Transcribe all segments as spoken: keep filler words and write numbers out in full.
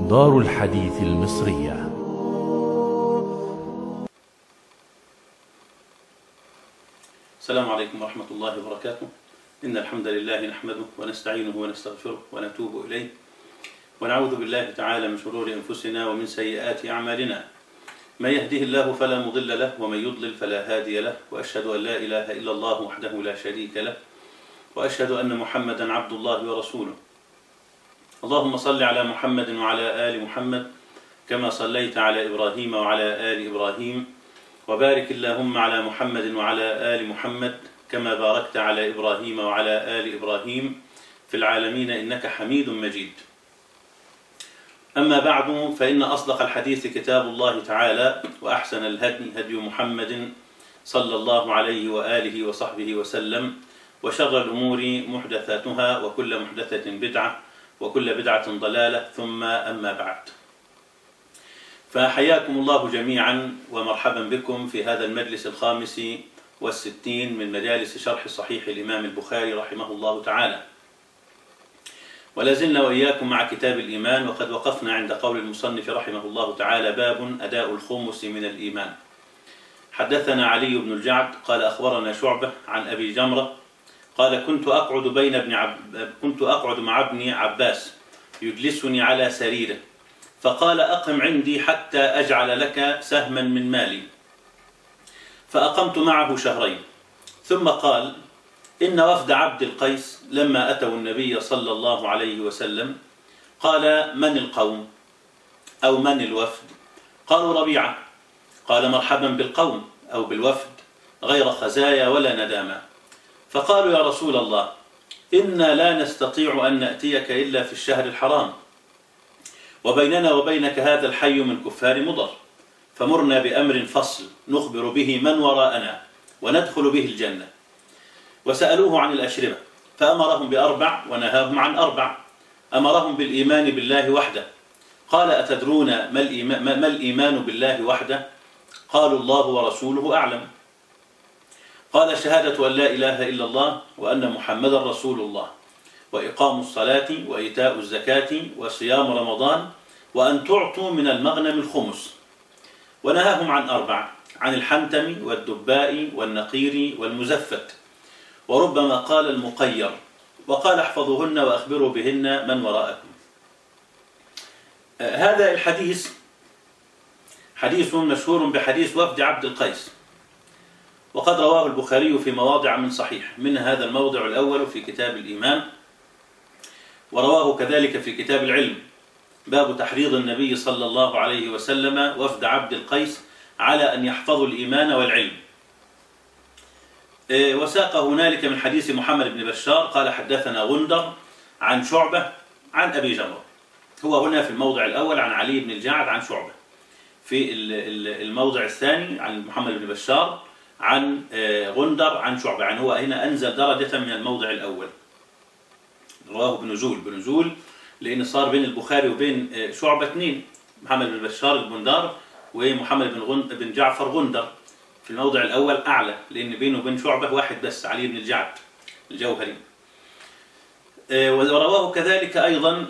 دار الحديث المصرية. السلام عليكم ورحمة الله وبركاته. إن الحمد لله نحمده ونستعينه ونستغفره ونتوب إليه، ونعوذ بالله تعالى من شرور أنفسنا ومن سيئات أعمالنا. من يهده الله فلا مضل له، ومن يضلل فلا هادي له، وأشهد أن لا إله إلا الله وحده لا شريك له، وأشهد أن محمدا عبد الله ورسوله. اللهم صل على محمد وعلى آل محمد كما صليت على إبراهيم وعلى آل إبراهيم، وبارك اللهم على محمد وعلى آل محمد كما باركت على إبراهيم وعلى آل إبراهيم في العالمين إنك حميد مجيد. أما بعد، فإن أصدق الحديث كتاب الله تعالى، وأحسن الهدي هدي محمد صلى الله عليه وآله وصحبه وسلم، وشر الأمور محدثاتها، وكل محدثة بدعة، وكل بدعة ضلالة، ثم أما بعد. فحياكم الله جميعا ومرحبا بكم في هذا المجلس الخامس والستين من مجالس شرح صحيح الإمام البخاري رحمه الله تعالى. ولازلنا وإياكم مع كتاب الإيمان، وقد وقفنا عند قول المصنف رحمه الله تعالى: باب أداء الخمس من الإيمان. حدثنا علي بن الجعد قال أخبرنا شعبة عن أبي جمرة قال: كنت أقعد بين ابن عب... كنت أقعد مع ابن عباس يجلسني على سريره، فقال: أقم عندي حتى أجعل لك سهما من مالي. فأقمت معه شهرين، ثم قال: إن وفد عبد القيس لما أتوا النبي صلى الله عليه وسلم قال: من القوم أو من الوفد؟ قالوا: ربيعة. قال: مرحبا بالقوم أو بالوفد، غير خزايا ولا ندامة. فقالوا: يا رسول الله، إنا لا نستطيع أن نأتيك إلا في الشهر الحرام، وبيننا وبينك هذا الحي من كفار مضر، فمرنا بأمر فصل نخبر به من وراءنا وندخل به الجنة. وسألوه عن الأشربة، فأمرهم بأربع ونهاهم عن أربع. أمرهم بالإيمان بالله وحده. قال: أتدرون ما الإيمان, ما الإيمان بالله وحده؟ قالوا: الله ورسوله أعلم. قال: شهادة أن لا إله إلا الله وأن محمدا رسول الله، وإقام الصلاة وإيتاء الزكاة وصيام رمضان، وأن تعطوا من المغنم الخمس. ونهاهم عن أربع: عن الحنتم والدباء والنقير والمزفت، وربما قال المقير، وقال: احفظوهن وأخبروا بهن من وراءكم. هذا الحديث حديث مشهور بحديث وفد عبد القيس، وقد رواه البخاري في مواضع من صحيح، من هذا الموضع الأول في كتاب الإيمان، ورواه كذلك في كتاب العلم، باب تحريض النبي صلى الله عليه وسلم وفد عبد القيس على أن يحفظوا الإيمان والعلم. وساق هنالك من حديث محمد بن بشار قال: حدثنا غندر عن شعبة عن أبي جمرة. هو هنا في الموضع الأول عن علي بن الجعد عن شعبة، في الموضع الثاني عن محمد بن بشار عن غندر عن شعبة. يعني هو هنا أنزل درجة من الموضع الأول، رواه بنزول بنزول، لأن صار بين البخاري وبين شعبة اثنين: محمد بن بشار البندار ومحمد بن, غن... بن جعفر غندر. في الموضع الأول أعلى، لأن بينه وبين شعبة واحد بس، علي بن الجعد الجوهري. ورواه كذلك أيضا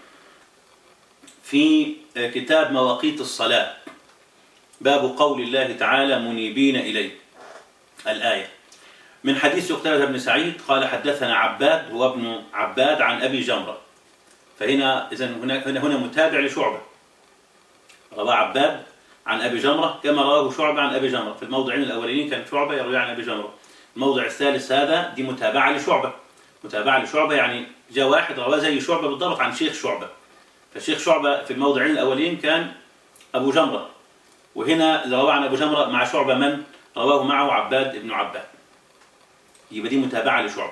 في كتاب مواقيت الصلاة، باب قول الله تعالى: منيبين إليه، الآية، من حديث قتادة بن سعيد قال: حدثنا عباد هو ابن عباد عن أبي جمرة. فهنا إذن هنا هنا متابع لشعبة، رواه عباد عن أبي جمرة كما رواه شعبة عن أبي جمرة. في الموضعين الأولين كان شعبة يروي عن أبي جمرة. الموضع الثالث هذا دي متابعة لشعبة، متابعة لشعبة يعني جاء واحد رواه زي شعبة بالضبط عن شيخ شعبة. فالشيخ شعبة في الموضعين الأولين كان أبو جمرة، وهنا اللي رواه عن أبو جمرة مع شعبة من رواه معه عباد ابن عباد، يبقى دي متابعة لشعبة.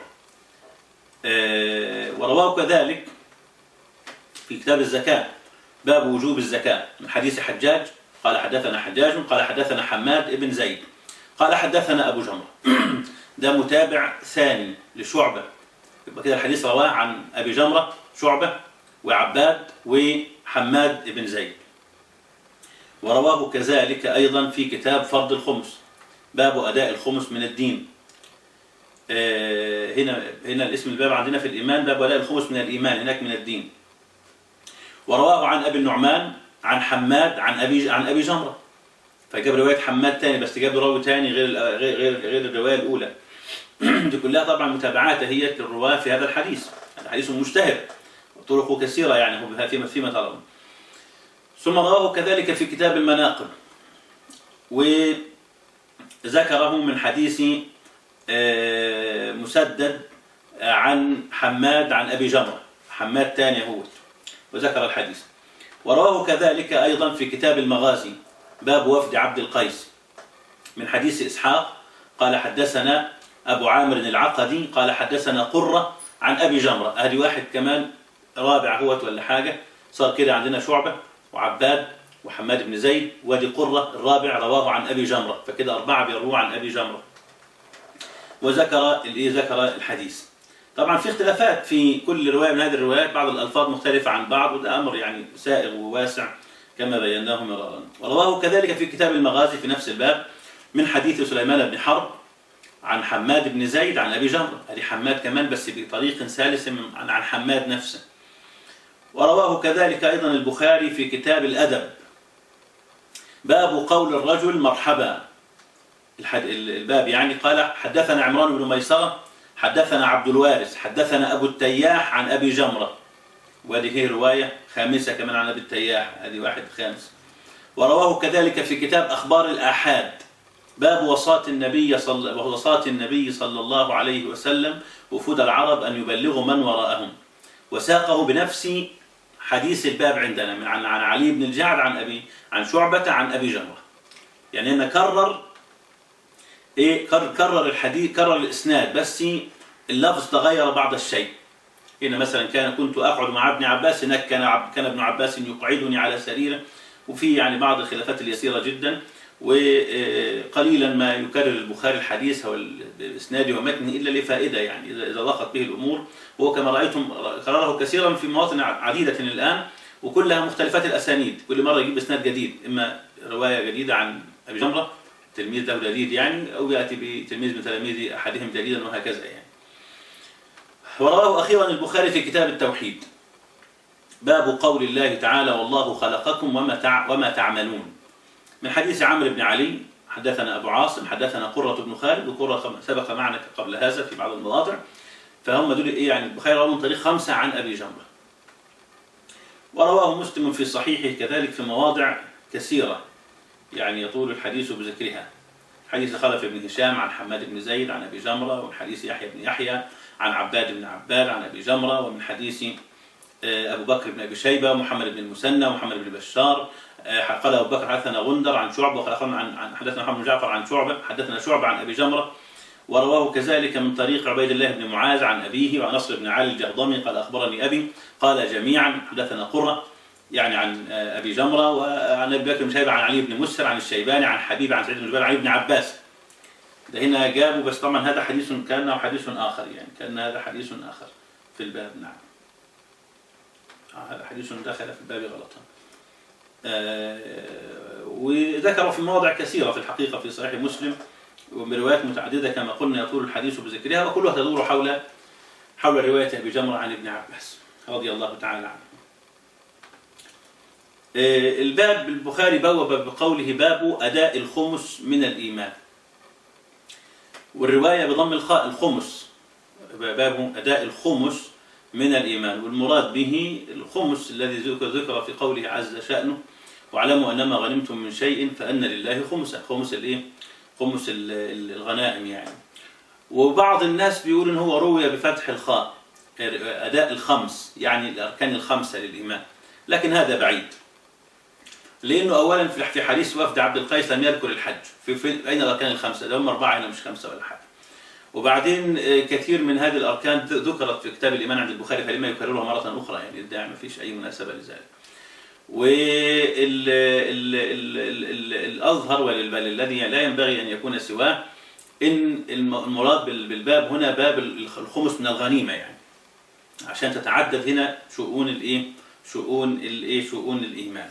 أه ورواه كذلك في كتاب الزكاة، باب وجوب الزكاة، من حديث حجاج قال: حدثنا حجاج قال: حدثنا حماد ابن زيد قال: حدثنا أبو جمرة. ده متابع ثاني لشعبة، يبقى كده الحديث رواه عن أبي جمرة شعبة وعباد وحماد ابن زيد. ورواه كذلك أيضا في كتاب فرض الخمس، باب أداء الخمس من الدين. هنا هنا الاسم الباب عندنا في الإيمان باب أداء الخمس من الإيمان، هناك من الدين. ورواه عن أبي النعمان عن حماد عن أبي عن أبي جمرة، فجاب رواية حماد تاني بس جاب راوي تاني غير غير غير, غير الرواية الأولى. دي كلها طبعا متابعات هي الرواة في هذا الحديث، هذا حديث مشتهر طرقه كثيرة يعني فيما فيما ترون. ثم رواه كذلك في كتاب المناقب، وذكره من حديث مسدد عن حماد عن أبي جمرة، حماد تاني هو، وذكر الحديث. ورواه كذلك أيضا في كتاب المغازي باب وفد عبد القيس من حديث إسحاق قال حدثنا أبو عامر العقدي قال حدثنا قرة عن أبي جمرة. هذه واحد كمان رابع هوت ولا حاجة، صار كده عندنا شعبة وعباد وحماد بن زيد، ودي قرة الرابع رواه عن أبي جمرة، فكده أربعة بيرووا عن أبي جمرة. وذكر اللي ذكر الحديث. طبعا في اختلافات في كل رواية من هذه الروايات، بعض الألفاظ مختلفة عن بعض، وده أمر يعني سائغ وواسع كما بيناه مرارا. ورواه كذلك في كتاب المغازي في نفس الباب من حديث سليمان بن حرب عن حماد بن زيد عن أبي جمرة، هذه حماد كمان بس بطريق ثالث عن حماد نفسه. ورواه كذلك أيضا البخاري في كتاب الأدب باب قول الرجل مرحبا، الباب يعني قال حدثنا عمران بن ميسرة حدثنا عبد الوارث حدثنا أبو التياح عن أبي جمرة، وهذه هي رواية خامسة كمان عن أبي التياح، هذه واحد خامس. ورواه كذلك في كتاب أخبار الآحاد باب وصاة النبي صلى وصاة النبي صلى الله عليه وسلم وفود العرب أن يبلغوا من وراءهم، وساقه بنفس حديث الباب عندنا من عن عن علي بن الجعد عن أبي عن شعبة عن أبي جمرة، يعني أنه كرر إيه كرر, كرر الحديث كرر الإسناد بس اللفظ تغير بعض الشيء. هنا مثلا كان كنت أقعد مع ابن عباس، هناك كان كان ابن عباس يقعدني على سريره، وفي يعني بعض الخلافات اليسيرة جدا، وقليلا ما يكرر البخاري الحديث أو الإسناد ومتنه إلا لفائدة، يعني إذا ضاقت به الأمور، وهو كما رأيتم كرره كثيرا في مواطن عديدة الآن، وكلها مختلفات الأسانيد، كل مرة يجيب إسناد جديد، إما رواية جديدة عن أبي جمرة تلميذ له جديد يعني، أو يأتي بتلميذ من تلاميذ أحدهم جديدا وهكذا يعني. ورواه أخيرا البخاري في كتاب التوحيد باب قول الله تعالى والله خلقكم وما وما تعملون من حديث عمرو بن علي حدثنا أبو عاصم حدثنا قرة بن خالد، وقرة سبق معنا قبل هذا في بعض المواضع، فهم دول إيه يعني البخاري رواه من طريق خمسة عن أبي جمرة. ورواه مسلم في صحيحه كذلك في مواضع كثيرة يعني يطول الحديث بذكرها، حديث خلف بن هشام عن حماد بن زيد عن أبي جمرة، ومن حديث يحيى بن يحيى عن عباد بن عباد عن أبي جمرة، ومن حديث أبو بكر بن أبي شيبة ومحمد بن المثنى ومحمد بن بشار قال أبو بكر حدثنا غندر عن شعبة، وخلفنا عن حدثنا محمد بن جعفر عن شعبة حدثنا شعبة عن أبي جمرة. ورواه كذلك من طريق عبيد الله بن معاذ عن أبيه وعن نصر بن علي الجهضمي قال أخبرني أبي قال جميعا حدثنا قرة يعني عن أبي جمرة، وعن أبي بكر بن شيبة عن علي بن مسهر عن الشيباني عن حبيب عن سعيد بن جبير عن ابن عباس. ده هنا جابوا بس طبعا هذا حديث كأنه حديث آخر، يعني كأن هذا حديث آخر في الباب. نعم هذا حديث دخل في الباب غلطا. آه وذكر في مواضع كثيرة في الحقيقة في صحيح مسلم وبروايات متعددة كما قلنا يطول الحديث بذكرها، وكلها تدور حول حول رواية أبي جمرة عن ابن عباس رضي الله تعالى عنه. آه الباب البخاري بوب بقوله باب أداء الخمس من الإيمان، والرواية بضم الخاء الخمس، باب أداء الخمس من الإيمان، والمراد به الخمس الذي ذكر في قوله عز شأنه واعلموا أنما غنمتم من شيء فأن لله خمسه، خمس الإيه؟ خمس الغنائم يعني. وبعض الناس بيقول إن هو روي بفتح الخاء أداء الخمس يعني الأركان الخمسة للإيمان، لكن هذا بعيد، لأنه أولا في حديث وفد عبد القيس لم يذكر الحج، في, في أين الأركان الخمسة؟ ده هم أربعة هنا مش خمسة ولا حاجة. وبعدين كثير من هذه الأركان ذكرت في كتاب الإيمان عند البخاري فلما يكررها مرة أخرى، يعني ده ما فيش أي مناسبة لذلك. والأظهر والذي لا ينبغي أن يكون سواه إن المراد بالباب هنا باب الخمس من الغنيمة، يعني عشان تتعدد هنا شؤون الإيه؟ شؤون الإيه؟ شؤون الإيمان.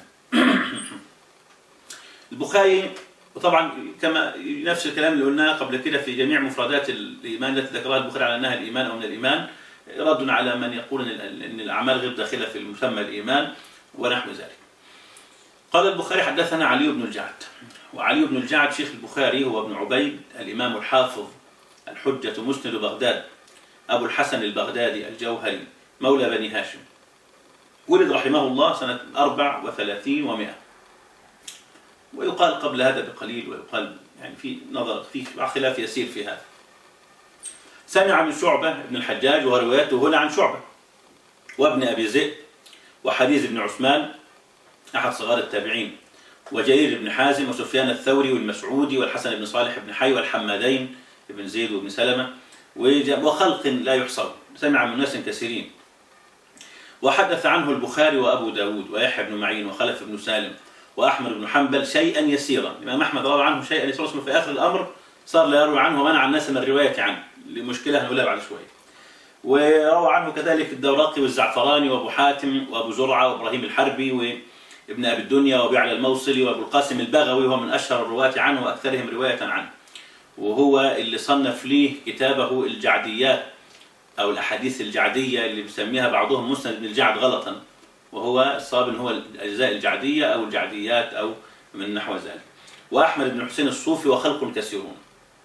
البخاري وطبعا كما نفس الكلام اللي قلناه قبل كده في جميع مفردات الإيمان التي ذكرها البخاري على أنها الإيمان أو من الإيمان، رد على من يقول أن الأعمال غير داخلة في المسمى الإيمان، ونحو ذلك. قال البخاري حدثنا علي بن الجعد، وعلي بن الجعد شيخ البخاري هو ابن عبيد الإمام الحافظ الحجة مسند بغداد أبو الحسن البغدادي الجوهري مولى بني هاشم، ولد رحمه الله سنة أربع وثلاثين ومائة، ويقال قبل هذا بقليل، ويقال يعني في نظر في خلاف يسير في هذا. سمع من شعبة بن الحجاج، وروايته هنا عن شعبة وابن أبي ذئب وحديث بن عثمان أحد صغار التابعين، وجرير بن حازم وسفيان الثوري والمسعودي والحسن بن صالح بن حي والحمادين بن زيد وابن سلمة وخلق لا يحصر، سمع من ناس كثيرين. وحدث عنه البخاري وأبو داود ويحيى بن معين وخلف بن سالم وأحمد بن حنبل شيئا يسيرا. الإمام أحمد روى عنه شيئا يسيرا، في آخر الأمر صار لا يروي عنه ومنع الناس من الرواية عنه لمشكلة هنقولها بعد شوية. وروى عنه كذلك الدوراقي والزعفراني وأبو حاتم وأبو زرعة وإبراهيم الحربي وابن أبي الدنيا وبيعلى الموصلي وأبو القاسم البغوي، وهو من أشهر الرواة عنه وأكثرهم رواية عنه، وهو اللي صنف ليه كتابه الجعديات أو الأحاديث الجعدية اللي بيسميها بعضهم مسند بن الجعد غلطا، وهو الصواب هو الأجزاء الجعدية أو الجعديات أو من نحو ذلك. وأحمد بن حسين الصوفي وخلق كثيرون.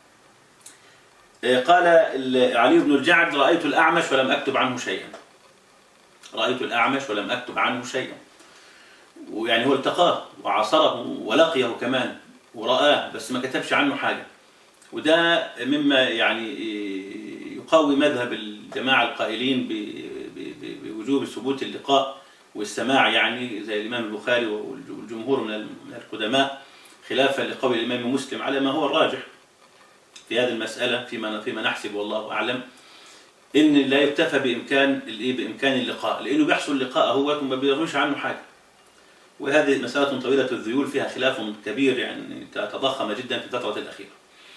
قال علي بن الجعد: رأيت الأعمش ولم أكتب عنه شيئا. رأيت الأعمش ولم أكتب عنه شيئا، ويعني هو التقاه وعاصره ولقيه كمان ورآه، بس ما كتبش عنه حاجة. وده مما يعني يقوي مذهب الجماعة القائلين بوجوب ثبوت اللقاء والسماع، يعني زي الإمام البخاري والجمهور من القدماء، خلافا لقول الإمام مسلم على ما هو الراجح في هذه المسألة فيما فيما نحسب والله أعلم، إن لا يكتفى بإمكان بإمكان اللقاء، لأنه بيحصل لقاء هو وما بيرويش عنه حاجة. وهذه مسألة طويلة الذيول فيها خلاف كبير يعني تضخم جدا في الفترة الأخيرة.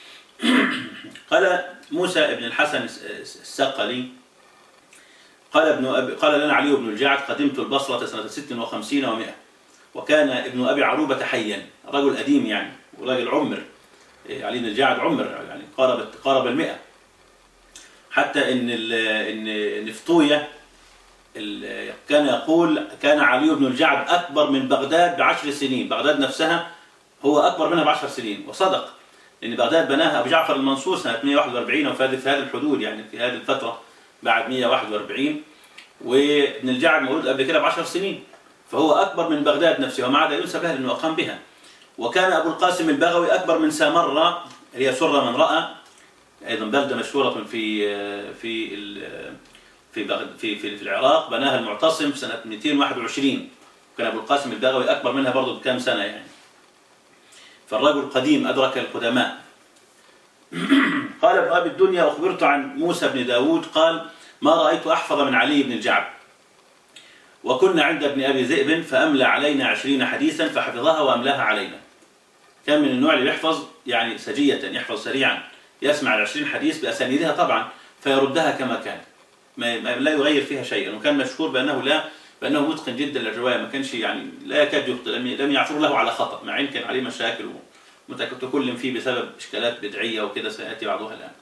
قال موسى بن الحسن السقلي قال ابن أبي قال لنا علي بن الجعد: قدمت البصرة سنة ست وخمسين ومائة، وكان ابن أبي عروبة حيا، رجل قديم يعني ورجل عمر. علي بن الجعد عمر يعني قارب قارب المئة، حتى إن إن نفطوية كان يقول كان علي بن الجعد أكبر من بغداد بعشر سنين. بغداد نفسها هو أكبر منها بعشر سنين، وصدق، لأن بغداد بناها أبو جعفر المنصور سنة مئة وواحد وأربعين، أو في هذه الحدود يعني في هذه الفترة بعد مئة وواحد وأربعين، وابن الجعد مولود قبل كده بعشر سنين، فهو أكبر من بغداد نفسها، ومع ذلك ينسب له أنه أقام بها. وكان أبو القاسم البغوي أكبر من سامرة، هي سرة من رأى، أيضا بلدة مشهورة في في في في في, في العراق، بناها المعتصم سنة مئتين وواحد وعشرين، كان أبو القاسم البغوي أكبر منها برضه بكام سنة يعني. فالرجل قديم أدرك القدماء. قال ابن أبي الدنيا: أخبرت عن موسى بن داود قال: ما رأيت أحفظ من علي بن الجعد، وكنا عند ابن أبي ذئب فأملى علينا عشرين حديثا فحفظها وأملاها علينا. كان من النوع اللي يحفظ يعني سجية، يحفظ سريعا، يسمع العشرين حديث بأسانيدها طبعا فيردها كما كان، ما لا يغير فيها شيئا. وكان مشهور بأنه لا بأنه متقن جدا للرواية، ما كانش يعني لا يكاد يخطئ، لم يعثر له على خطأ، مع إن كان عليه مشاكل ومتكلم فيه بسبب إشكالات بدعية وكذا سيأتي بعضها الآن.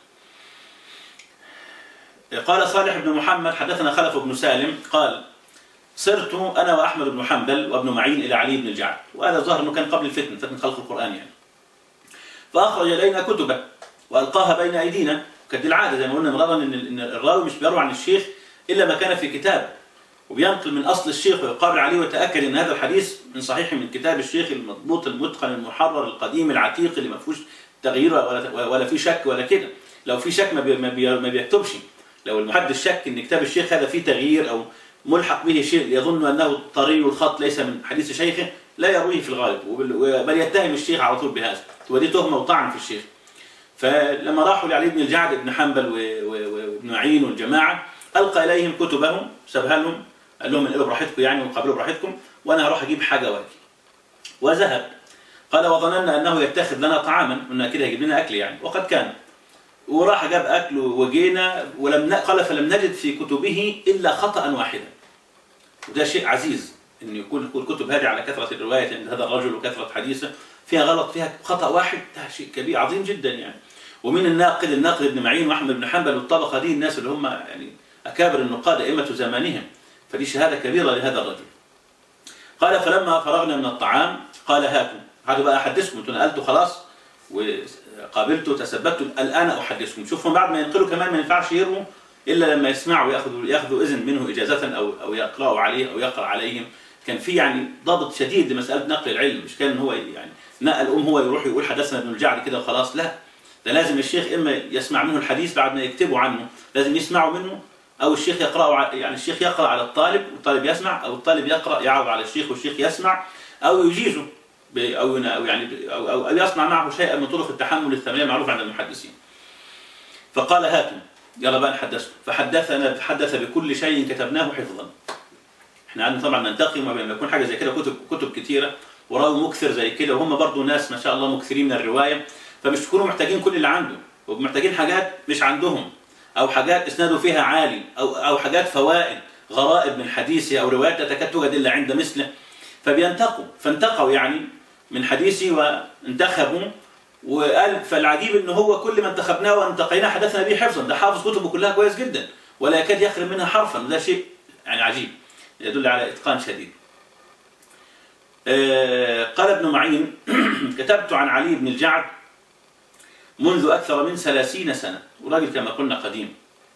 قال صالح بن محمد: حدثنا خلف بن سالم قال: صرت أنا وأحمد بن حنبل وابن معين إلى علي بن الجعد، وهذا ظهر أنه كان قبل الفتن، فتنة خلق القرآن يعني. فأخرج إلينا كتبه وألقاها بين أيدينا، كانت العادة زي ما قلنا مرارا إن الراوي مش بيروي عن الشيخ إلا ما كان في كتاب، وبينقل من أصل الشيخ ويقابل عليه ويتأكد أن هذا الحديث من صحيح من كتاب الشيخ المضبوط المتقن المحرر القديم العتيق اللي ما فيهوش تغيير ولا ولا في شك ولا كده. لو في شك ما بي ما, بي ما بيكتبش. لو المحدث شك ان كتاب الشيخ هذا فيه تغيير او ملحق به شيء يظن انه طري الخط ليس من حديث شيخه لا يرويه في الغالب، بل يتهم الشيخ على طول بهذا، ودي تهمه وطعن في الشيخ. فلما راحوا لعلي بن الجعد بن حنبل وابن معين والجماعه القى اليهم كتبهم، سابها لهم، قال لهم انقلوا براحتكم يعني وقابلوا براحتكم، وانا هروح اجيب حاجه واجي. وذهب. قال: وظننا انه يتخذ لنا طعاما، قلنا كده يجيب لنا اكل يعني، وقد كان. وراح جاب اكل وجينا، ولم قال فلم نجد في كتبه الا خطأ واحدا. وده شيء عزيز ان يكون الكتب هذه على كثره الروايه عند هذا الرجل وكثره حديثه فيها غلط، فيها خطأ واحد، ده شيء كبير عظيم جدا يعني. ومن الناقد الناقد ابن معين واحمد بن حنبل والطبقه دي، الناس اللي هم يعني اكابر النقاد ائمه زمانهم، فدي شهاده كبيره لهذا الرجل. قال فلما فرغنا من الطعام قال هاتوا، هذا بقى أحدثكم، أنتوا نقلتوا خلاص وقابلتوا تثبتوا، الآن أحدثكم. شوفوا بعد ما ينقلوا كمان ما ينفعش يرموا إلا لما يسمعوا يأخذوا يأخذوا إذن منه إجازة أو أو يقرأوا عليه أو يقرأ عليهم. كان في يعني ضابط شديد لمسألة نقل العلم، مش كان هو يعني نقل أم هو يروح يقول حدثنا ابن الجعد كده وخلاص، لا، ده لازم الشيخ إما يسمع منه الحديث بعد ما يكتبوا عنه، لازم يسمعوا منه، أو الشيخ يقرأ، يعني الشيخ يقرأ على الطالب والطالب يسمع، أو الطالب يقرأ يعرض على الشيخ والشيخ يسمع، أو يجيزه أو أو يعني أو, أو, أو يصنع معه شيئا من طرق التحمل الثمانية المعروفة عند المحدثين. فقال هاتوا يلا بقى نحدثكم، فحدثنا فحدث بكل شيء كتبناه حفظا. احنا عندنا طبعا ننتقي ما بين يكون حاجه زي كده كتب كتب كثيره وراوي مكثر زي كده، وهم برضه ناس ما شاء الله مكثرين من الروايه، فمش تكونوا محتاجين كل اللي عنده، ومحتاجين حاجات مش عندهم، او حاجات اسناده فيها عالي، او او حاجات فوائد غرائب من حديثه او روايات لا تكاد توجد الا عند مثله، فبينتقوا فانتقوا يعني من حديثي وانتخبوا. وقال فالعجيب ان هو كل ما انتخبناه وانتقيناه حدثنا به حفظا، ده حافظ كتبه كلها كويس جدا ولا يكاد يخرم منها حرفا، وده شيء يعني عجيب يدل على اتقان شديد. آه قال ابن معين كتبت عن علي بن الجعد منذ اكثر من ثلاثين سنه، وراجل كما قلنا قديم.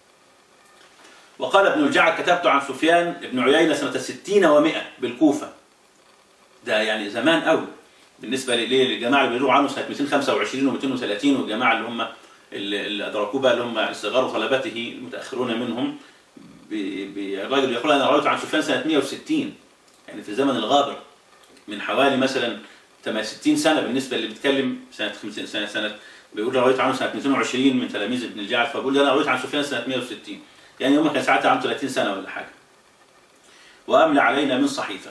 وقال ابن الجعد كتبت عن سفيان بن عيينة سنه ستين ومئة بالكوفه، ده يعني زمان قوي بالنسبه للجماعه اللي بيروحوا عنه سنه مئتين وخمسة وعشرين ومئتين وثلاثين، والجماعه اللي هم اللي ادركوه بقى اللي هم صغار طلبته المتاخرون منهم. الراجل يقول انا رويت عن سفيان سنه مئة وستين، يعني في زمن الغابر من حوالي مثلا ستين سنه بالنسبه اللي بيتكلم سنه خمسين سنه سنه بيقول رويت عنه سنه مئتين وعشرين من تلاميذ ابن الجعد، فبقول انا رويت عن سفيان سنه مئة وستين، يعني يوم كان ساعتها عنده ثلاثين سنه ولا حاجه. واملى علينا من صحيفه.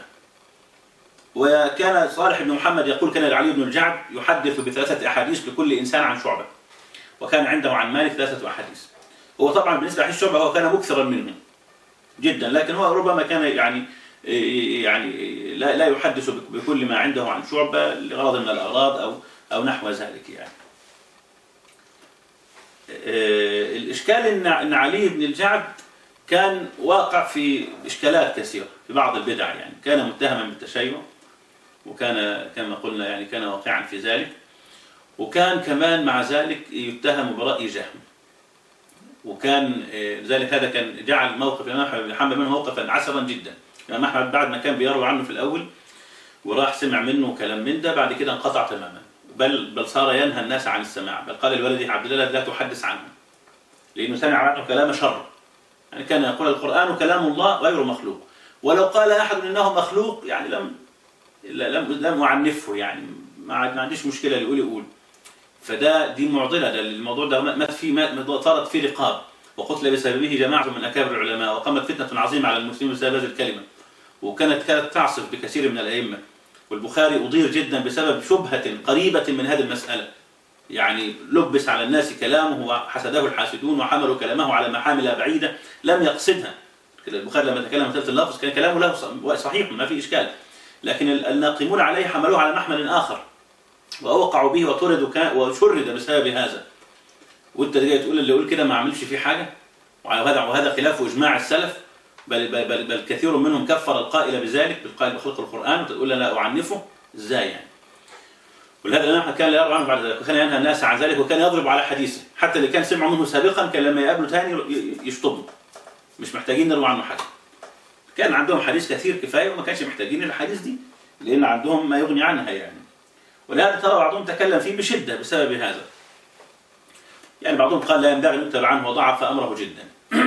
وكان صالح بن محمد يقول كان علي بن الجعد يحدث بثلاثه احاديث لكل انسان عن شعبه، وكان عنده عن مالك ثلاثه احاديث. هو طبعا بالنسبه لحديث شعبه هو كان مكثرا منه جدا، لكن هو ربما كان يعني يعني لا لا يحدث بكل ما عنده عن شعبه لغرض من الاغراض او او نحو ذلك يعني. الاشكال ان ان علي بن الجعد كان واقع في اشكالات كثيره في بعض البدع، يعني كان متهما بالتشيع، وكان كما قلنا يعني كان واقعا في ذلك، وكان كمان مع ذلك يتهم برأي جهم، وكان ذلك هذا كان جعل موقف الإمام أحمد بن حنبل منه موقفا عسرا جدا. الإمام أحمد بعد ما كان بيروي عنه في الأول وراح سمع منه كلام من ده، بعد كده انقطع تماما، بل بل صار ينهى الناس عن السماع، بل قال لولده عبد الله لا تحدث عنه، لأنه سمع عنه كلام شر. يعني كان يقول القرآن كلام الله غير مخلوق، ولو قال أحد إنه مخلوق يعني لم لم لم أعنفه، يعني ما عنديش مشكلة اللي يقول يقول. فده دي معضله، ده الموضوع ده مات فيه مات صارت فيه رقاب، وقتل بسببه جماعه من اكابر العلماء، وقامت فتنه عظيمه على المسلمين بسبب هذه الكلمه، وكانت كانت تعصف بكثير من الائمه. والبخاري اضير جدا بسبب شبهه قريبه من هذه المساله، يعني لبس على الناس كلامه وحسده الحاسدون وحملوا كلامه على محامل بعيده لم يقصدها. البخاري لما تكلم عن اللفظ كان كلامه له صحيح ما في اشكال، لكن الناقمون عليه حملوه على محمل اخر وأوقعوا به وطرد وشرد بسبب هذا. وانت جاي تقول اللي يقول كده ما عملش فيه حاجه، وهذا وهذا خلاف اجماع السلف، بل بل, بل, بل كثير منهم كفر القائل بذلك بالقائل بخلق القران، وتقول لا اعنفه ازاي يعني. ولهذا الامام كان لا يرضى عنه بعد ذلك، وكان ينهى الناس عن ذلك، وكان يضرب على حديثه، حتى اللي كان سمعوا منه سابقا كان لما يقابله ثاني يشطبه، مش محتاجين نروي عنه حاجه. كان عندهم حديث كثير كفايه وما كانش محتاجين الحديث دي، لان عندهم ما يغني عنها يعني. ولهذا ترى بعضهم تكلم فيه بشدة بسبب هذا، يعني بعضهم قال لا ينبغي أن يكتب عنه وضعف أمره جدا.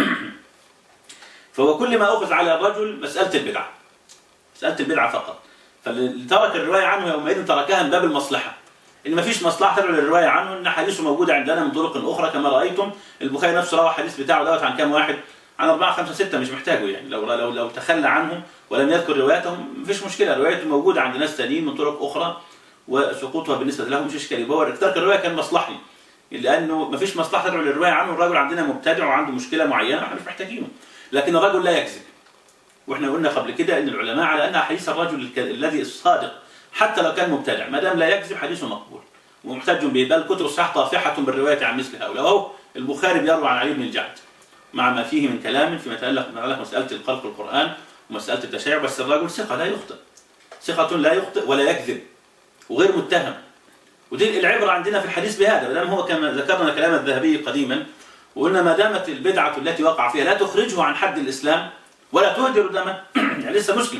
فهو كل ما أخذ على الرجل مسألة البدعة، مسألة البدعة فقط. فاللي ترك الرواية عنه يومئذ تركها من باب المصلحة، إن ما فيش مصلحة تدعو للرواية عنه، إن حديثه موجودة عندنا من طرق أخرى كما رأيتم. البخاري نفسه روى حديث بتاعه دوت عن كام واحد؟ عن أربعة خمسة ستة، مش محتاجه يعني. لو لو لو تخلى عنه ولم يذكر رواياتهم مفيش مشكلة، روايته موجودة عند ناس ثانيين من طرق أخرى وسقوطها بالنسبه له مش اشكالي. هو ترك الروايه كان مصلحي، لانه ما فيش مصلحه تدعو للروايه عنه. الراجل عندنا مبتدع وعنده مشكله معينه احنا مش محتاجينه، لكن الرجل لا يكذب. واحنا قلنا قبل كده ان العلماء على ان حديث الرجل الذي الصادق حتى لو كان مبتدع ما دام لا يكذب حديثه مقبول ومحتج به، بل كتب الصحيح طافحه بالروايه عن مثل هؤلاء. اهو البخاري بيروي عن علي بن الجعد مع ما فيه من كلام فيما يتعلق مساله الخلق القران ومساله التشيع، بس الرجل ثقه لا يخطئ، ثقة لا يخطئ ولا يكذب وغير متهم. ودي العبرة عندنا في الحديث بهذا، ما دام هو كما ذكرنا كلام الذهبي قديما وقلنا ما دامت البدعة التي وقع فيها لا تخرجه عن حد الإسلام ولا تهدر دمه يعني لسه مسلم.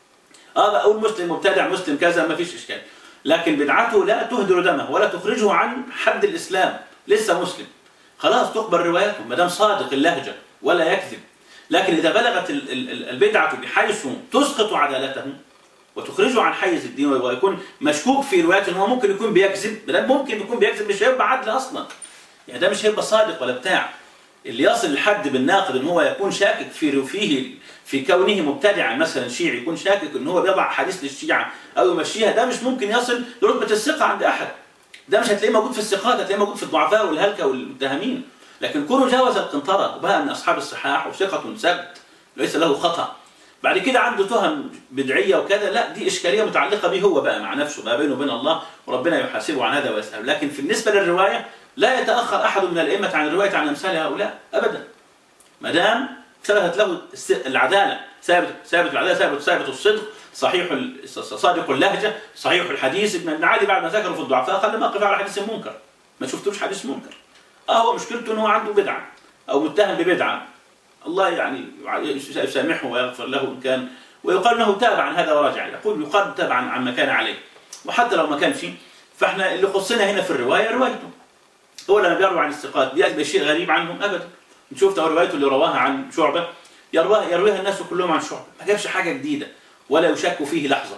اه أقول مسلم مبتدع مسلم كذا ما فيش إشكال، لكن بدعته لا تهدر دمه ولا تخرجه عن حد الإسلام، لسه مسلم خلاص تقبل رواياته ما دام صادق اللهجة ولا يكذب. لكن إذا بلغت البدعة بحيث تسقط عدالته وتخرجه عن حيز الدين ويكون مشكوك في روايته هو ممكن يكون بيكذب، ممكن يكون بيكذب مش هيبقى عدل أصلا، يعني ده مش هيبقى صادق ولا بتاع. اللي يصل الحد بالناقد ان هو يكون شاكك في فيه في كونه مبتدعا مثلا شيعي، يكون شاكك ان هو بيضع حديث للشيعة او يمشيها، ده مش ممكن يصل لرتبة الثقة عند احد. ده مش هتلاقيه موجود في الثقات، هتلاقيه موجود في الضعفاء والهلكة والمتهمين. لكن كونه جاوز القنطرة وبقى من اصحاب الصحاح وثقة ثبت ليس له خطأ، بعد كده عنده تهم بدعية وكذا، لا دي إشكالية متعلقة به هو بقى مع نفسه، ما بينه وبين الله، وربنا يحاسبه عن هذا ويسأله. لكن في بالنسبة للرواية لا يتأخر أحد من الأئمة عن الرواية عن أمثال هؤلاء أبدا، ما دام ثبتت له العدالة، ثابت ثابت العدالة، ثابت ثابت الصدق، صحيح صادق اللهجة، صحيح الحديث. ابن عادي بعد ما ذكروا في الضعفاء قال لما أقف على حديث منكر، ما شفتوش حديث منكر. اه هو مشكلته أنه عنده بدعة أو متهم ببدعة، الله يعني يسامحه ويغفر له إن كان، ويقال انه تاب عن هذا وراجع، يقول يقال تاب عن عن ما كان عليه. وحتى لو ما كانش، فاحنا اللي خصنا هنا في الروايه روايته. هو لما بيروي عن الثقات بيأتي بشيء غريب عنهم ابدا. نشوف روايته اللي رواها عن شعبه يرويها يرويها الناس كلهم عن شعبه، ما جابش حاجه جديده ولا يشك فيه لحظه.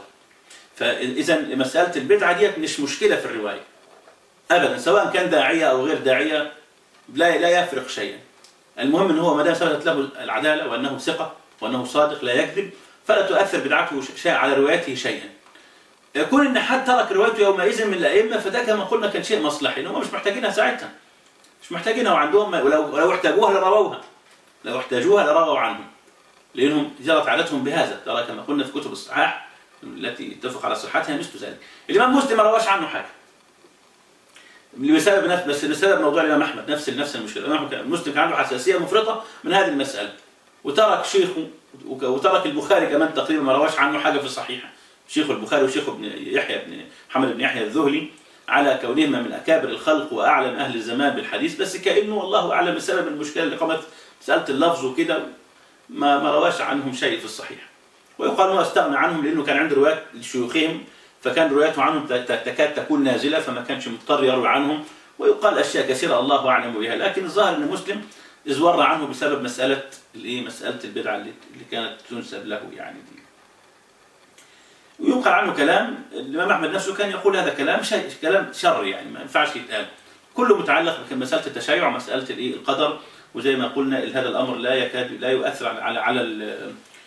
فاذا مساله البدعه ديت مش مشكله في الروايه ابدا، سواء كان داعيه او غير داعيه لا لا يفرق شيئا. المهم ان هو ما دام ثبتت له العداله وانه ثقه وانه صادق لا يكذب، فلا تؤثر بدعته على روايته شيئا. يكون ان حد ترك روايته يومئذ من الائمه فده كما قلنا كان شيء مصلحي، انهم مش محتاجينها ساعتها، مش محتاجينها، وعندهم ولو لو احتاجوها لرووها، لو احتاجوها لرووا عنهم، لانهم جرت عادتهم بهذا. ترى كما قلنا في كتب الصحاح التي اتفق على صحتها مثل ذلك. الامام مسلم ما رواش عنه حاجه بسبب نفس بس بسبب موضوع الامام احمد، نفس نفس المشكله. الامام مسلم كان عنده حساسيه مفرطه من هذه المساله، وترك شيخه وترك البخاري كمان تقريبا ما رواش عنه حاجه في الصحيحه. شيخ البخاري وشيخ ابن يحيى بن محمد بن يحيى الذهلي على كونهما من اكابر الخلق واعلم اهل الزمان بالحديث، بس كانه والله اعلم بسبب المشكله اللي قامت مساله اللفظ وكده ما ما رواش عنهم شيء في الصحيح. ويقال انه استغنى عنهم لانه كان عنده روايات لشيوخهم، فكان روايته عنهم تكاد تكون نازله، فما كانش مضطر يروي عنهم. ويقال اشياء كثيره الله اعلم بها، لكن الظاهر ان مسلم ازور عنه بسبب مساله الايه مساله البدعه اللي كانت تنسب له يعني دي. وينقل عنه كلام الامام احمد نفسه كان يقول هذا كلام شيء كلام شر يعني ما ينفعش يتقال، كله متعلق بمساله التشيع ومساله الايه القدر. وزي ما قلنا هذا الامر لا يكاد لا يؤثر على على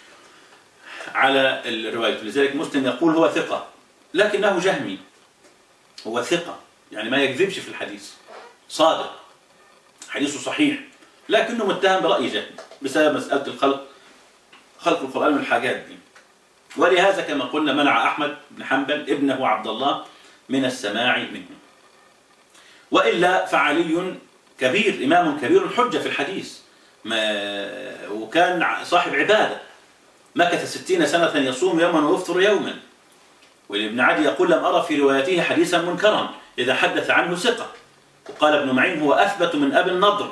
على الروايه. لذلك مسلم يقول هو ثقه لكنه جهمي، هو ثقه يعني ما يكذبش في الحديث، صادق حديثه صحيح، لكنه متهم برأي جهل بسبب مساله الخلق خلق القرآن من الحاجات دي. ولهذا كما قلنا منع أحمد بن حنبل ابنه عبد الله من السماع منه. وإلا فعلي كبير، إمام كبير حجة في الحديث، ما وكان صاحب عبادة، مكث ستين سنة يصوم يوما ويفطر يوما. وابن عدي يقول لم أرى في روايته حديثا منكرا إذا حدث عنه ثقة. وقال ابن معين هو أثبت من أبي النضر.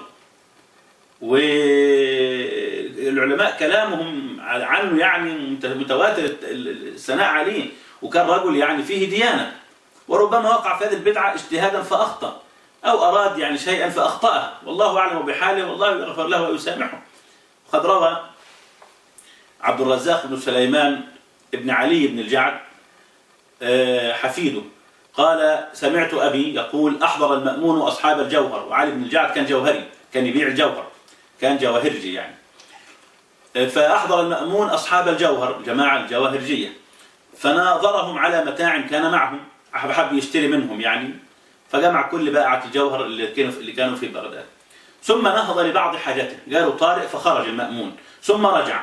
والعلماء كلامهم عنه يعني متواتر الثناء عليه، وكان رجل يعني فيه ديانة، وربما وقع في هذه البدعة اجتهادا فأخطأ، أو أراد يعني شيئا فأخطأه، والله أعلم بحاله والله يغفر له ويسامحه. وقد روى عبد الرزاق بن سليمان ابن علي بن الجعد حفيده قال سمعت أبي يقول أحضر المأمون أصحاب الجوهر، وعلي بن الجعد كان جوهري، كان يبيع الجوهر، كان جواهرجي يعني. فأحضر المأمون أصحاب الجوهر جماعة الجواهرجية، فناظرهم على متاع كان معهم، حب يشتري منهم يعني، فجمع كل بائعة الجوهر اللي كانوا اللي كانوا في بغداد. ثم نهض لبعض حاجته، قالوا طارئ، فخرج المأمون ثم رجع.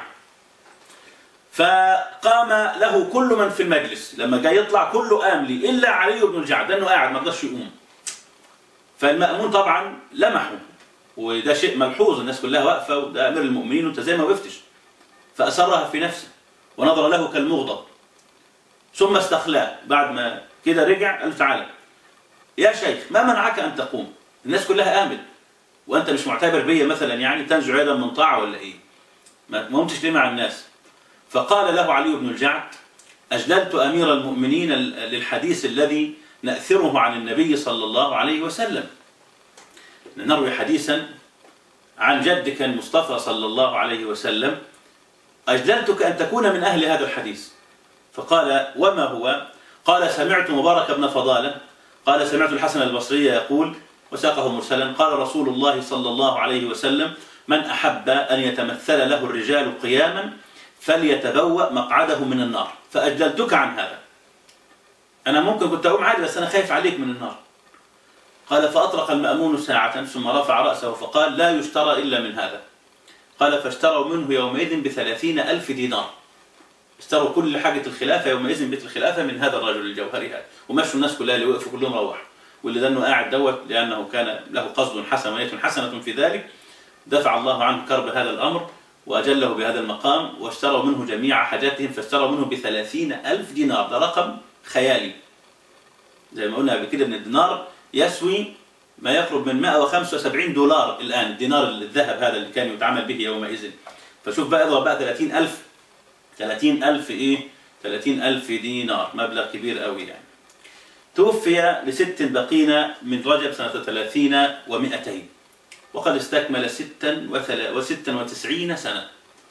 فقام له كل من في المجلس، لما جاي يطلع كله قام لي إلا علي بن الجعد لأنه قاعد ما رضاش يقوم. فالمأمون طبعا لمحه، وده شيء ملحوظ، الناس كلها واقفة وده أمير المؤمنين وأنت زي ما وقفتش، فأسرها في نفسه ونظر له كالمغضب. ثم استخلاه بعد ما كده رجع قال له تعالى يا شيخ ما منعك أن تقوم؟ الناس كلها آمن وأنت مش معتبر بيا مثلا يعني تنزع يدا من طاعة ولا إيه؟ ما قمتش ليه مع الناس؟ فقال له علي بن الجعد أجللت أمير المؤمنين للحديث الذي نأثره عن النبي صلى الله عليه وسلم. نروي حديثا عن جدك المصطفى صلى الله عليه وسلم أجللتك أن تكون من أهل هذا الحديث. فقال وما هو؟ قال سمعت مبارك بن فضالة قال سمعت الحسن البصري يقول وساقه مرسلا قال رسول الله صلى الله عليه وسلم من أحب أن يتمثل له الرجال قياما فليتبوأ مقعده من النار. فأجللتك عن هذا. أنا ممكن كنت أقوم عادي بس أنا خايف عليك من النار. قال فأطرق المأمون ساعة ثم رفع رأسه فقال لا يشترى إلا من هذا. قال فاشتروا منه يومئذ بثلاثين ألف دينار. اشتروا كل حاجة الخلافة يومئذ بيت الخلافة من هذا الرجل الجوهري هذا، ومشوا الناس كلها اللي وقفوا كلهم روحوا، واللي ذنه قاعد دوت لأنه كان له قصد حسن ونية حسنة في ذلك دفع الله عنه كرب هذا الأمر وأجله بهذا المقام، واشتروا منه جميع حاجاتهم فاشتروا منه بثلاثين ألف دينار. ده رقم خيالي زي ما قلنا قبل كده، من الدينار يسوي ما يقرب من مئة وخمسة وسبعين دولار الآن، الدينار الذهب هذا اللي كان يتعامل به يومئذ. فشوف بقى اضرب بقى ثلاثين ألف ثلاثين ألف إيه؟ ثلاثين ألف دينار، مبلغ كبير قوي يعني. توفي لست بقين من رجب سنة ثلاثين ومئتين وقد استكمل ستا وستا وتسعين سنة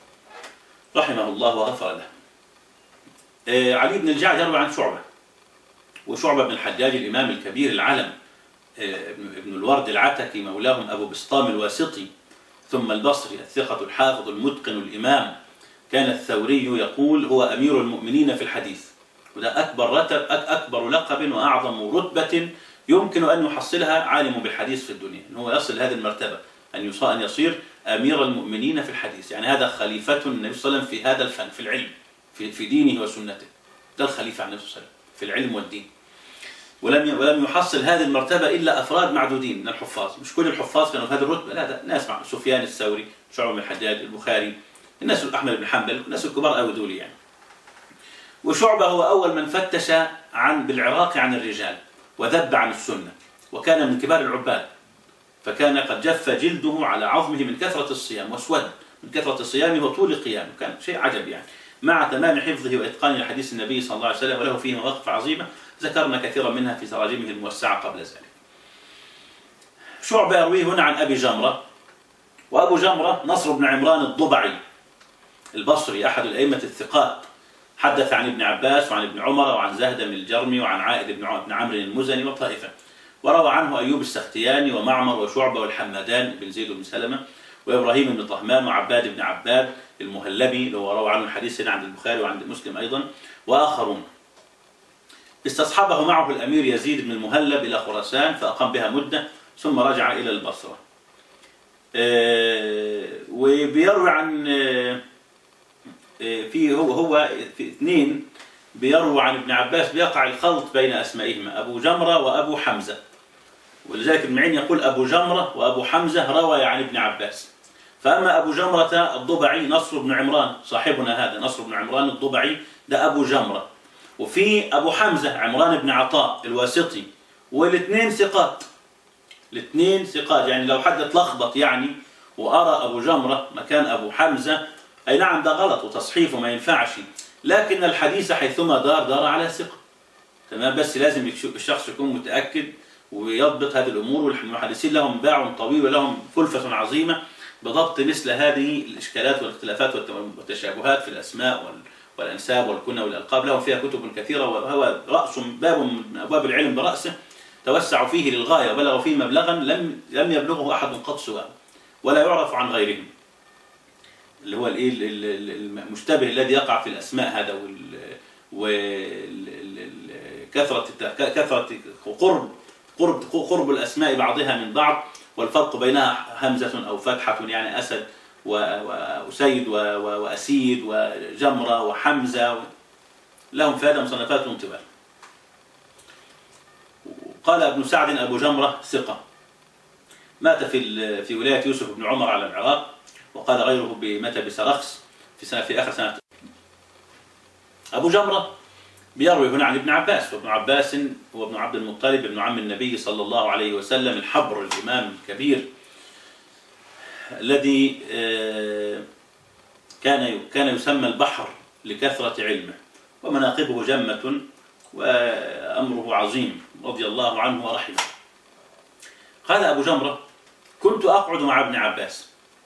رحمه الله وغفر له. آه علي بن الجعد يروي عن شعبة، وشعبة بن الحجاج الإمام الكبير العلم، آه ابن الورد العتكي مولاهم أبو بسطام الواسطي، ثم البصري الثقة الحافظ المتقن الإمام. كان الثوري يقول هو أمير المؤمنين في الحديث، وده أكبر رتب أكبر لقب وأعظم رتبة يمكن أن يحصلها عالم بالحديث في الدنيا، أن هو يصل هذه المرتبة أن أن يصير أمير المؤمنين في الحديث، يعني هذا خليفة النبي صلى الله عليه وسلم في هذا الفن، في العلم، في في دينه وسنته. ده الخليفة عن النبي صلى الله عليه وسلم في العلم والدين. ولم ولم يحصل هذه المرتبة إلا أفراد معدودين من الحفاظ، مش كل الحفاظ كانوا في هذه الرتبة، لا ده ناس مع سفيان الثوري، شعبة بن الحجاج، البخاري، الناس أحمد بن حنبل، الناس الكبار قوي دول يعني. وشعبة هو أول من فتش عن بالعراق عن الرجال وذب عن السنة، وكان من كبار العباد، فكان قد جف جلده على عظمه من كثرة الصيام واسود من كثرة صيامه وطول قيامه، كان شيء عجب يعني، مع تمام حفظه وإتقانه لحديث النبي صلى الله عليه وسلم، وله فيه مواقف عظيمة ذكرنا كثيرا منها في تراجمه الموسعة قبل ذلك. شعبة يرويه هنا عن أبي جمرة، وأبو جمرة نصر بن عمران الضبعي البصري أحد الأئمة الثقات، حدث عن ابن عباس وعن ابن عمر وعن زهد بن الجرمي وعن عائد بن عمرو المزني وطائفة، وروى عنه أيوب السختياني ومعمر وشعبة والحمادان بن زيد بن سلمة وإبراهيم بن طهمان وعباد بن عباد المهلبي اللي هو روى عنه الحديث عند البخاري وعند مسلم أيضا وآخرون. استصحبه معه الأمير يزيد بن المهلب إلى خراسان فأقام بها مدة ثم رجع إلى البصرة. وبيروي عن في هو هو في اثنين بيروى عن ابن عباس بيقع الخلط بين أسمائهما أبو جمرة وأبو حمزة، ولذلك ابن معين يقول أبو جمرة وأبو حمزة روى عن ابن عباس. فأما أبو جمرة الضبعي نصر بن عمران صاحبنا هذا نصر بن عمران الضبعي ده أبو جمرة، وفي أبو حمزة عمران بن عطاء الواسطي، والاثنين ثقات، الاثنين ثقات، يعني لو حد اتلخبط يعني وأرى أبو جمرة مكان أبو حمزة أي نعم ده غلط وتصحيفه ما ينفعش، لكن الحديث حيثما دار دار على ثقة تمام، بس لازم الشخص يكون متأكد ويضبط هذه الأمور، والمحدثين لهم باع طويل ولهم كلفة عظيمة بضبط مثل هذه الإشكالات والاختلافات والتشابهات في الأسماء والأنساب والكنى والألقاب، لهم فيها كتب كثيرة، وهو رأس باب من أبواب العلم برأسه توسعوا فيه للغاية وبلغوا فيه مبلغا لم لم يبلغه أحد قط سواه ولا يعرف عن غيرهم، اللي هو الايه المشتبه الذي يقع في الاسماء هذا وكثره كثره قرب قرب قرب الاسماء بعضها من بعض، والفرق بينها همزه او فتحه، يعني اسد واسيد واسيد وجمره وحمزه، لهم في هذا مصنفات طوال. قال ابن سعد ابو جمره ثقه، مات في في ولايه يوسف بن عمر على العراق، وقال غيره مات بسرخس في سنة في آخر سنة. أبو جمرة بيروي هنا عن ابن عباس، وابن عباس هو ابن عبد المطلب ابن عم النبي صلى الله عليه وسلم، الحبر الإمام الكبير الذي كان كان يسمى البحر لكثرة علمه، ومناقبه جمة وأمره عظيم رضي الله عنه ورحمه. قال أبو جمرة: كنت أقعد مع ابن عباس.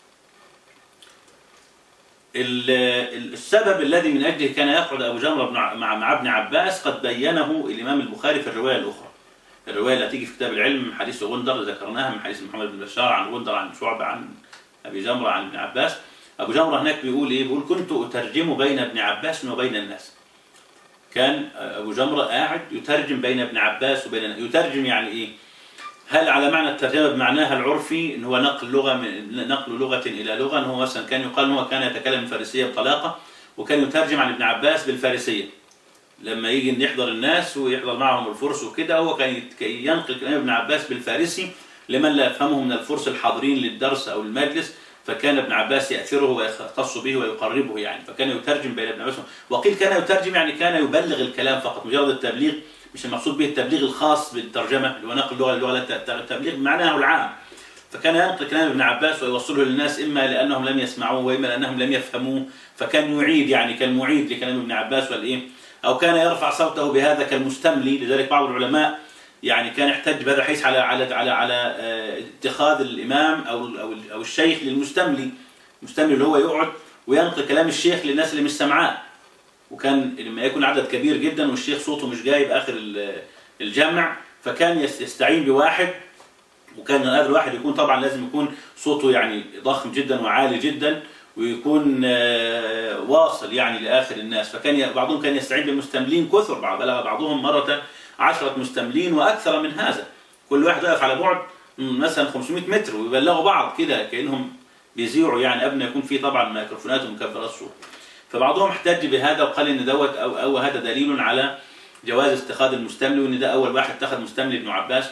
السبب الذي من أجله كان يقعد أبو جمرة مع ابن عباس قد بينه الإمام البخاري في الرواية الأخرى، الرواية التي تيجي في كتاب العلم، حديث غندر ذكرناها، من حديث محمد بن بشار عن غندر عن شعبة عن أبي جمرة عن ابن عباس. أبو جمرة هناك بيقول إيه؟ بيقول: كنت أترجم بين ابن عباس وبين الناس. كان أبو جمرة قاعد يترجم بين ابن عباس وبين الناس. يترجم يعني إيه؟ هل على معنى الترجمة بمعناها العرفي، إن هو نقل لغة من نقل لغة إلى لغة، إن هو مثلا كان يقال إن هو كان يتكلم الفارسية بطلاقة، وكان يترجم عن ابن عباس بالفارسية. لما يجي يحضر الناس ويحضر معهم الفرس وكده، هو كان ينقل كلام ابن عباس بالفارسي لمن لا يفهمه من الفرس الحاضرين للدرس أو المجلس، فكان ابن عباس يأثره ويختص به ويقربه يعني، فكان يترجم بين ابن عباس. وقيل كان يترجم يعني كان يبلغ الكلام فقط، مجرد التبليغ، مش المقصود به التبليغ الخاص بالترجمة اللي هو نقل اللغة للغة، التبليغ بمعناه العام. فكان ينقل كلام ابن عباس ويوصله للناس، إما لأنهم لم يسمعوه وإما لأنهم لم يفهموه، فكان يعيد يعني كالمعيد لكلام ابن عباس والإيه، أو كان يرفع صوته بهذا كالمستملي. لذلك بعض العلماء يعني كان يحتج بهذا الحديث على على على على اتخاذ الإمام أو أو أو الشيخ للمستملي، المستملي اللي هو يقعد وينقل كلام الشيخ للناس اللي مش سامعاه. وكان لما يكون عدد كبير جدا والشيخ صوته مش جايب آخر الجمع، فكان يستعين بواحد، وكان هذا الواحد يكون طبعا لازم يكون صوته يعني ضخم جدا وعالي جدا، ويكون واصل يعني لآخر الناس. فكان بعضهم كان يستعين بالمستملين كثر، بلغ بعضهم مرة عشرة مستملين وأكثر من هذا، كل واحد واقف على بعد مثلا خمسمائة متر ويبلغوا بعض كده كأنهم بيذيعوا يعني، قبل ما يكون في طبعا ميكروفونات ومكبرات صوت. فبعضهم احتج بهذا وقال ان دوت او او هذا دليل على جواز اتخاذ المستملي، وان ده اول واحد اتخذ مستملي ابن عباس.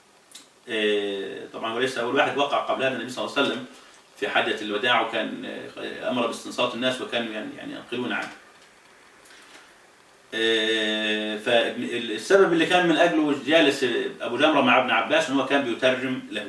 طبعا وليس اول واحد، وقع قبل هذا النبي صلى الله عليه وسلم في حجة الوداع، وكان امر باستنصات الناس وكانوا يعني يعني ينقلون عنه. فالسبب اللي كان من اجله جالس ابو جمرة مع ابن عباس ان هو كان بيترجم له.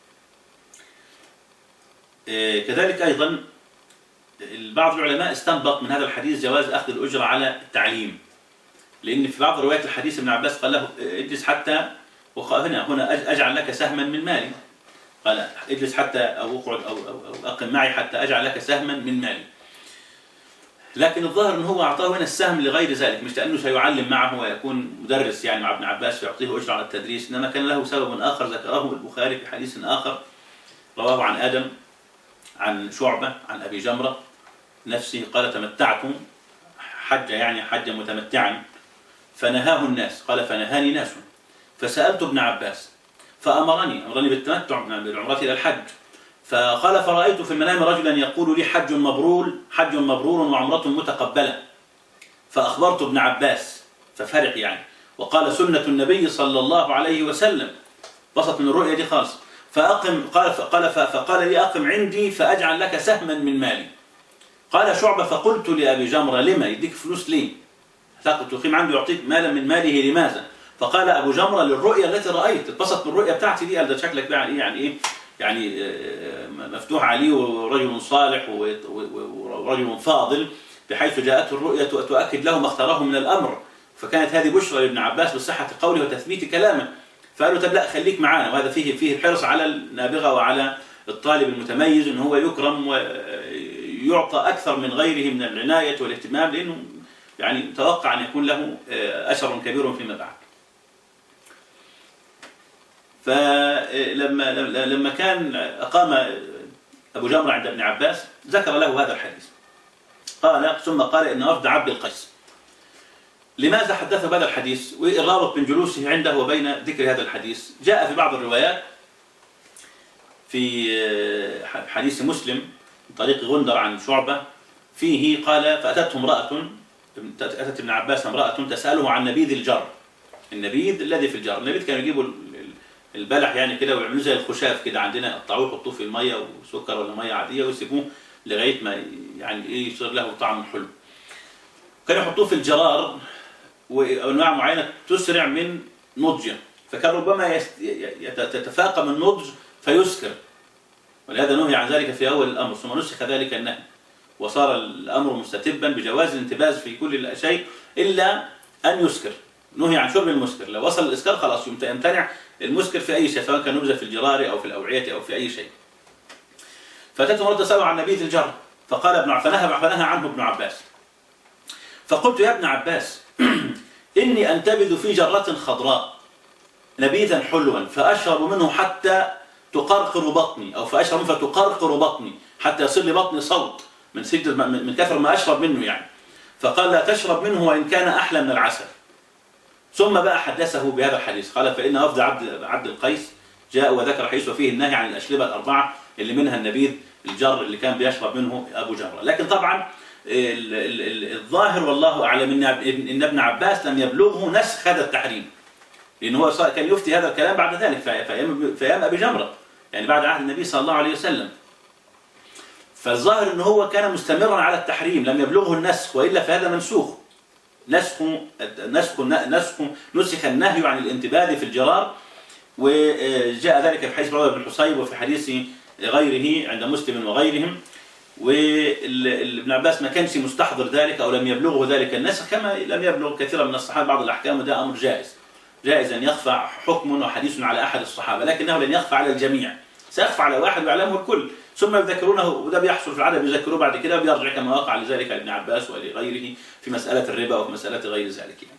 كذلك ايضا بعض العلماء استنبط من هذا الحديث جواز اخذ الاجره على التعليم، لان في بعض روايات الحديث ابن عباس قال له: اجلس حتى هنا هنا اجعل لك سهما من مالي. قال: اجلس حتى او اقعد او او, أو اقم معي حتى اجعل لك سهما من مالي. لكن الظاهر ان هو اعطاه هنا السهم لغير ذلك، مش لانه سيعلم معه ويكون مدرس يعني مع ابن عباس فيعطيه اجره على التدريس، انما كان له سبب اخر ذكره البخاري في حديث اخر رواه عن ادم عن شعبة عن ابي جمرة نفسه قال: تمتعت حج يعني حج متمتعا فنهاه الناس، قال: فنهاني ناس فسألت ابن عباس فأمرني أمرني بالتمتع بالعمرة إلى الحج، فقال: فرأيت في المنام رجلا يقول لي: حج مبرور حج مبرور وعمرة متقبلة، فأخبرت ابن عباس ففرح يعني، وقال: سنة النبي صلى الله عليه وسلم، بسط من الرؤية دي خالص. فأقم قال فقال فقال لي: أقم عندي فأجعل لك سهما من مالي. قال شعبة: فقلت لأبي جمرة: لما يديك فلوس ليه؟ تقيم عنده يعطيك مالا من ماله لماذا؟ فقال أبو جمرة: للرؤيا التي رأيت، اتبسط من الرؤيا بتاعتي دي. قال: ده شكلك بقى يعني إيه يعني إيه يعني مفتوح عليه ورجل صالح ورجل فاضل، بحيث جاءته الرؤيا تؤكد له ما اختاره من الأمر. فكانت هذه بشرى لابن عباس بصحة قوله وتثبيت كلامه. فقالوا: طب لا خليك معانا. وهذا فيه فيه الحرص على النابغة وعلى الطالب المتميز ان هو يكرم ويعطى اكثر من غيره من العناية والاهتمام، لانه يعني توقع ان يكون له اثر كبير فيما بعد. فلما لما كان اقام ابو جمرة عند ابن عباس ذكر له هذا الحديث، قال ثم قال: ان وفد عبد القيس. لماذا حدث بهذا الحديث؟ والرابط بين جلوسه عنده وبين ذكر هذا الحديث جاء في بعض الروايات في حديث مسلم من طريق غندر عن شعبة فيه قال: فأتته امرأة أتت ابن عباس امرأة تسأله عن نبيذ الجر، النبيذ الذي في الجر. النبيذ كانوا يجيبوا البلح يعني كده ويعملوه زي الخشاف كده عندنا، يقطعوه يحطوه في المية وسكر ولا مية عادية ويسيبوه لغاية ما يعني ايه يصير له طعم حلو. كانوا يحطوه في الجرار وأنواع معينة تسرع من نضجه، فكان ربما يتفاقم النضج فيسكر، ولهذا نهي عن ذلك في أول الأمر، ثم نسخ ذلك النهي وصار الأمر مستتبا بجواز الانتباز في كل شيء إلا أن يسكر. نهي عن شرب المسكر، لو وصل الإسكار خلاص يمتنع المسكر في أي شيء، سواء كان نبذ في الجرار أو في الأوعية أو في أي شيء. فأتته مرة تسأله عن نبيذ الجر، فقال ابن فنهى فنهى عنه ابن عباس. فقلت يا ابن عباس إني أنتبذ في جرة خضراء نبيذا حلوا فأشرب منه حتى تقرقر بطني، أو فأشرب منه فتقرقر بطني حتى يصير لي بطني صوت من سجد من كثر ما أشرب منه يعني. فقال لا تشرب منه وإن كان أحلى من العسل. ثم بقى حدثه بهذا الحديث، قال فإن وفد عبد عبد القيس جاء وذكر حديث وفيه النهي عن الأشربة الأربعة اللي منها النبيذ الجر اللي كان بيشرب منه أبو جمرة. لكن طبعا الظاهر والله أعلم إن ابن عباس لم يبلغه نسخ هذا التحريم، لأن هو كان يفتي هذا الكلام بعد ذلك في أيام أبي جمرة، يعني بعد عهد النبي صلى الله عليه وسلم. فالظاهر أنه هو كان مستمرا على التحريم، لم يبلغه النسخ، وإلا فهذا منسوخ. نسخ نسخ نسخ نسخ النهي عن الانتباذ في الجرار، وجاء ذلك في حديث عمر بن حصيب وفي حديث غيره عند مسلم وغيرهم. وابن عباس ما كانش مستحضر ذلك أو لم يبلغه ذلك النسخ، كما لم يبلغ كثيرا من الصحابة بعض الأحكام، وده أمر جائز. جائز أن يخفى حكم وحديث على أحد الصحابة، لكنه لن يخفى على الجميع، سيخفى على واحد ويعلمه الكل، ثم يذكرونه، وده بيحصل في العادة بيذكروه بعد كده وبيرجع كما وقع لذلك لابن عباس ولغيره في مسألة الربا وفي مسألة غير ذلك. يعني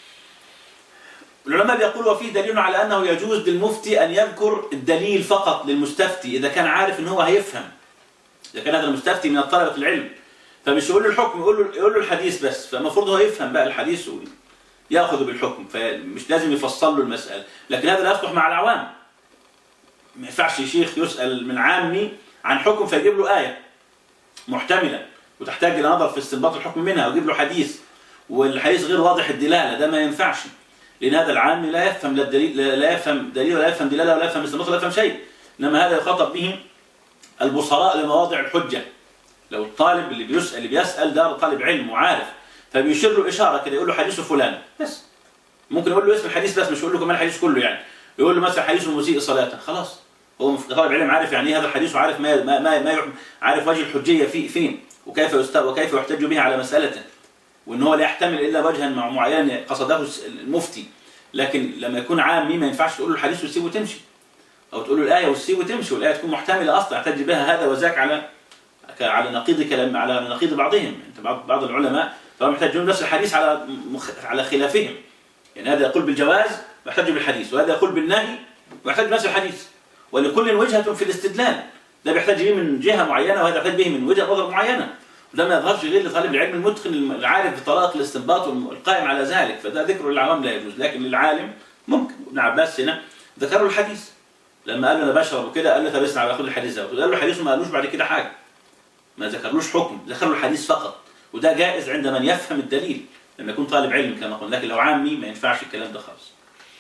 العلماء بيقولوا وفيه دليل على أنه يجوز للمفتي أن يذكر الدليل فقط للمستفتي إذا كان عارف أنه هو هيفهم. إذا كان هذا المستفتي من طلبة العلم فمش يقول له الحكم، يقول له يقول له الحديث بس، فالمفروض هو يفهم بقى الحديث ويأخذ بالحكم، فمش لازم يفصل له المسألة. لكن هذا لا يصلح مع العوام. ما ينفعش شيخ يسأل من عامي عن حكم فيجيب له آية محتملة وتحتاج إلى نظر في استنباط الحكم منها، ويجيب له حديث والحديث غير واضح الدلالة، ده ما ينفعش، لأن هذا العامي لا يفهم لا الدليل لا يفهم دليل ولا يفهم دلالة ولا يفهم استنباط ولا يفهم شيء. إنما هذا يخاطب به البصراء لمواضع الحجة. لو الطالب اللي بيسأل اللي بيسأل ده طالب علم وعارف، فبيشير له إشارة كده يقول له حديث فلان بس، ممكن يقول له اسم الحديث بس، مش يقول له كمان الحديث كله يعني. يقول له مثلا حديث المسيء صلاة، خلاص هو طالب علم عارف يعني ايه هذا الحديث، وعارف ما ما ما, ما عارف وجه الحجية فيه فين، وكيف يست وكيف يحتج به على مسألته، وان هو لا يحتمل الا وجها معين قصده المفتي. لكن لما يكون عامي ما ينفعش تقول له الحديث وتسيبه وتمشي، او تقول له الآية وتسيبه وتمشي، والآية تكون محتملة اصلا يحتج بها هذا وذاك على على نقيض كلام على نقيض بعضهم. انت بعض بعض العلماء طبعا يحتجون نفس الحديث على مخ... على خلافهم، يعني هذا يقول بالجواز ويحتج بالحديث، وهذا يقول بالنهي ويحتج بنفس الحديث، ولكل وجهة في الاستدلال، ده بيحتاج به من جهة معينة وهذا يحتاج به من وجهة نظر معينة، وده ما يظهرش غير لطالب العلم المتقن العارف بطريقة الاستنباط والقائم على ذلك، فده ذكر للعوام لا يجوز، لكن للعالم ممكن. ابن عباس هنا ذكر له الحديث لما قال له انا بشرب وكده، قال له طب اسمع باخد الحديث ده، قال له الحديث وما قالوش بعد كده حاجة، ما ذكرلوش حكم، ذكر له الحديث فقط، وده جائز عند من يفهم الدليل لما يكون طالب علم كما قلنا، لكن لو عامي ما ينفعش الكلام ده خالص.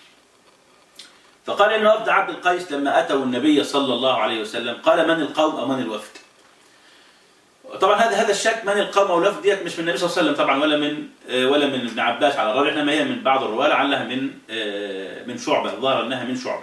فقال إن وفد عبد القيس لما أتوا النبي صلى الله عليه وسلم قال من القوم أو من الوفد؟ طبعا هذا هذا الشك من القوم أو الوفد ديت مش من النبي صلى الله عليه وسلم طبعا، ولا من ولا من ابن عباس على الراجح، إنما هي من بعض الرواة لعلها من من شعبة، الظاهر أنها من شعبة.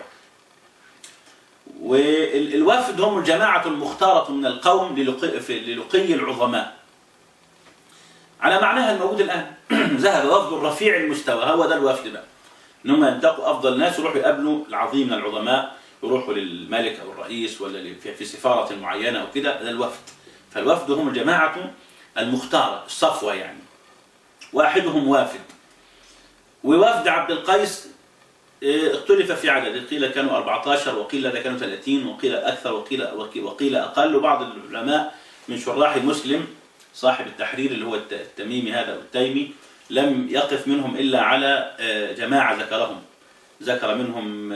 والوفد هم الجماعة المختارة من القوم للقي العظماء على معناها الموجود الآن. ذهب وفد رفيع المستوى، هو ده الوفد بقى، إنهم ينتقوا أفضل الناس يروحوا يقابلوا العظيم من العظماء، يروحوا للملك أو الرئيس ولا في سفارة معينة أو كده، ده الوفد. فالوفد هم الجماعة المختارة الصفوة يعني، واحدهم وافد. ووفد عبد القيس اختلف في عدد، قيل كانوا أربعة عشر وقيل ده كانوا ثلاثين وقيل أكثر وقيل وقيل أقل. وبعض العلماء من شراح مسلم صاحب التحرير اللي هو التميمي هذا والتيمي لم يقف منهم إلا على جماعة ذكرهم، ذكر منهم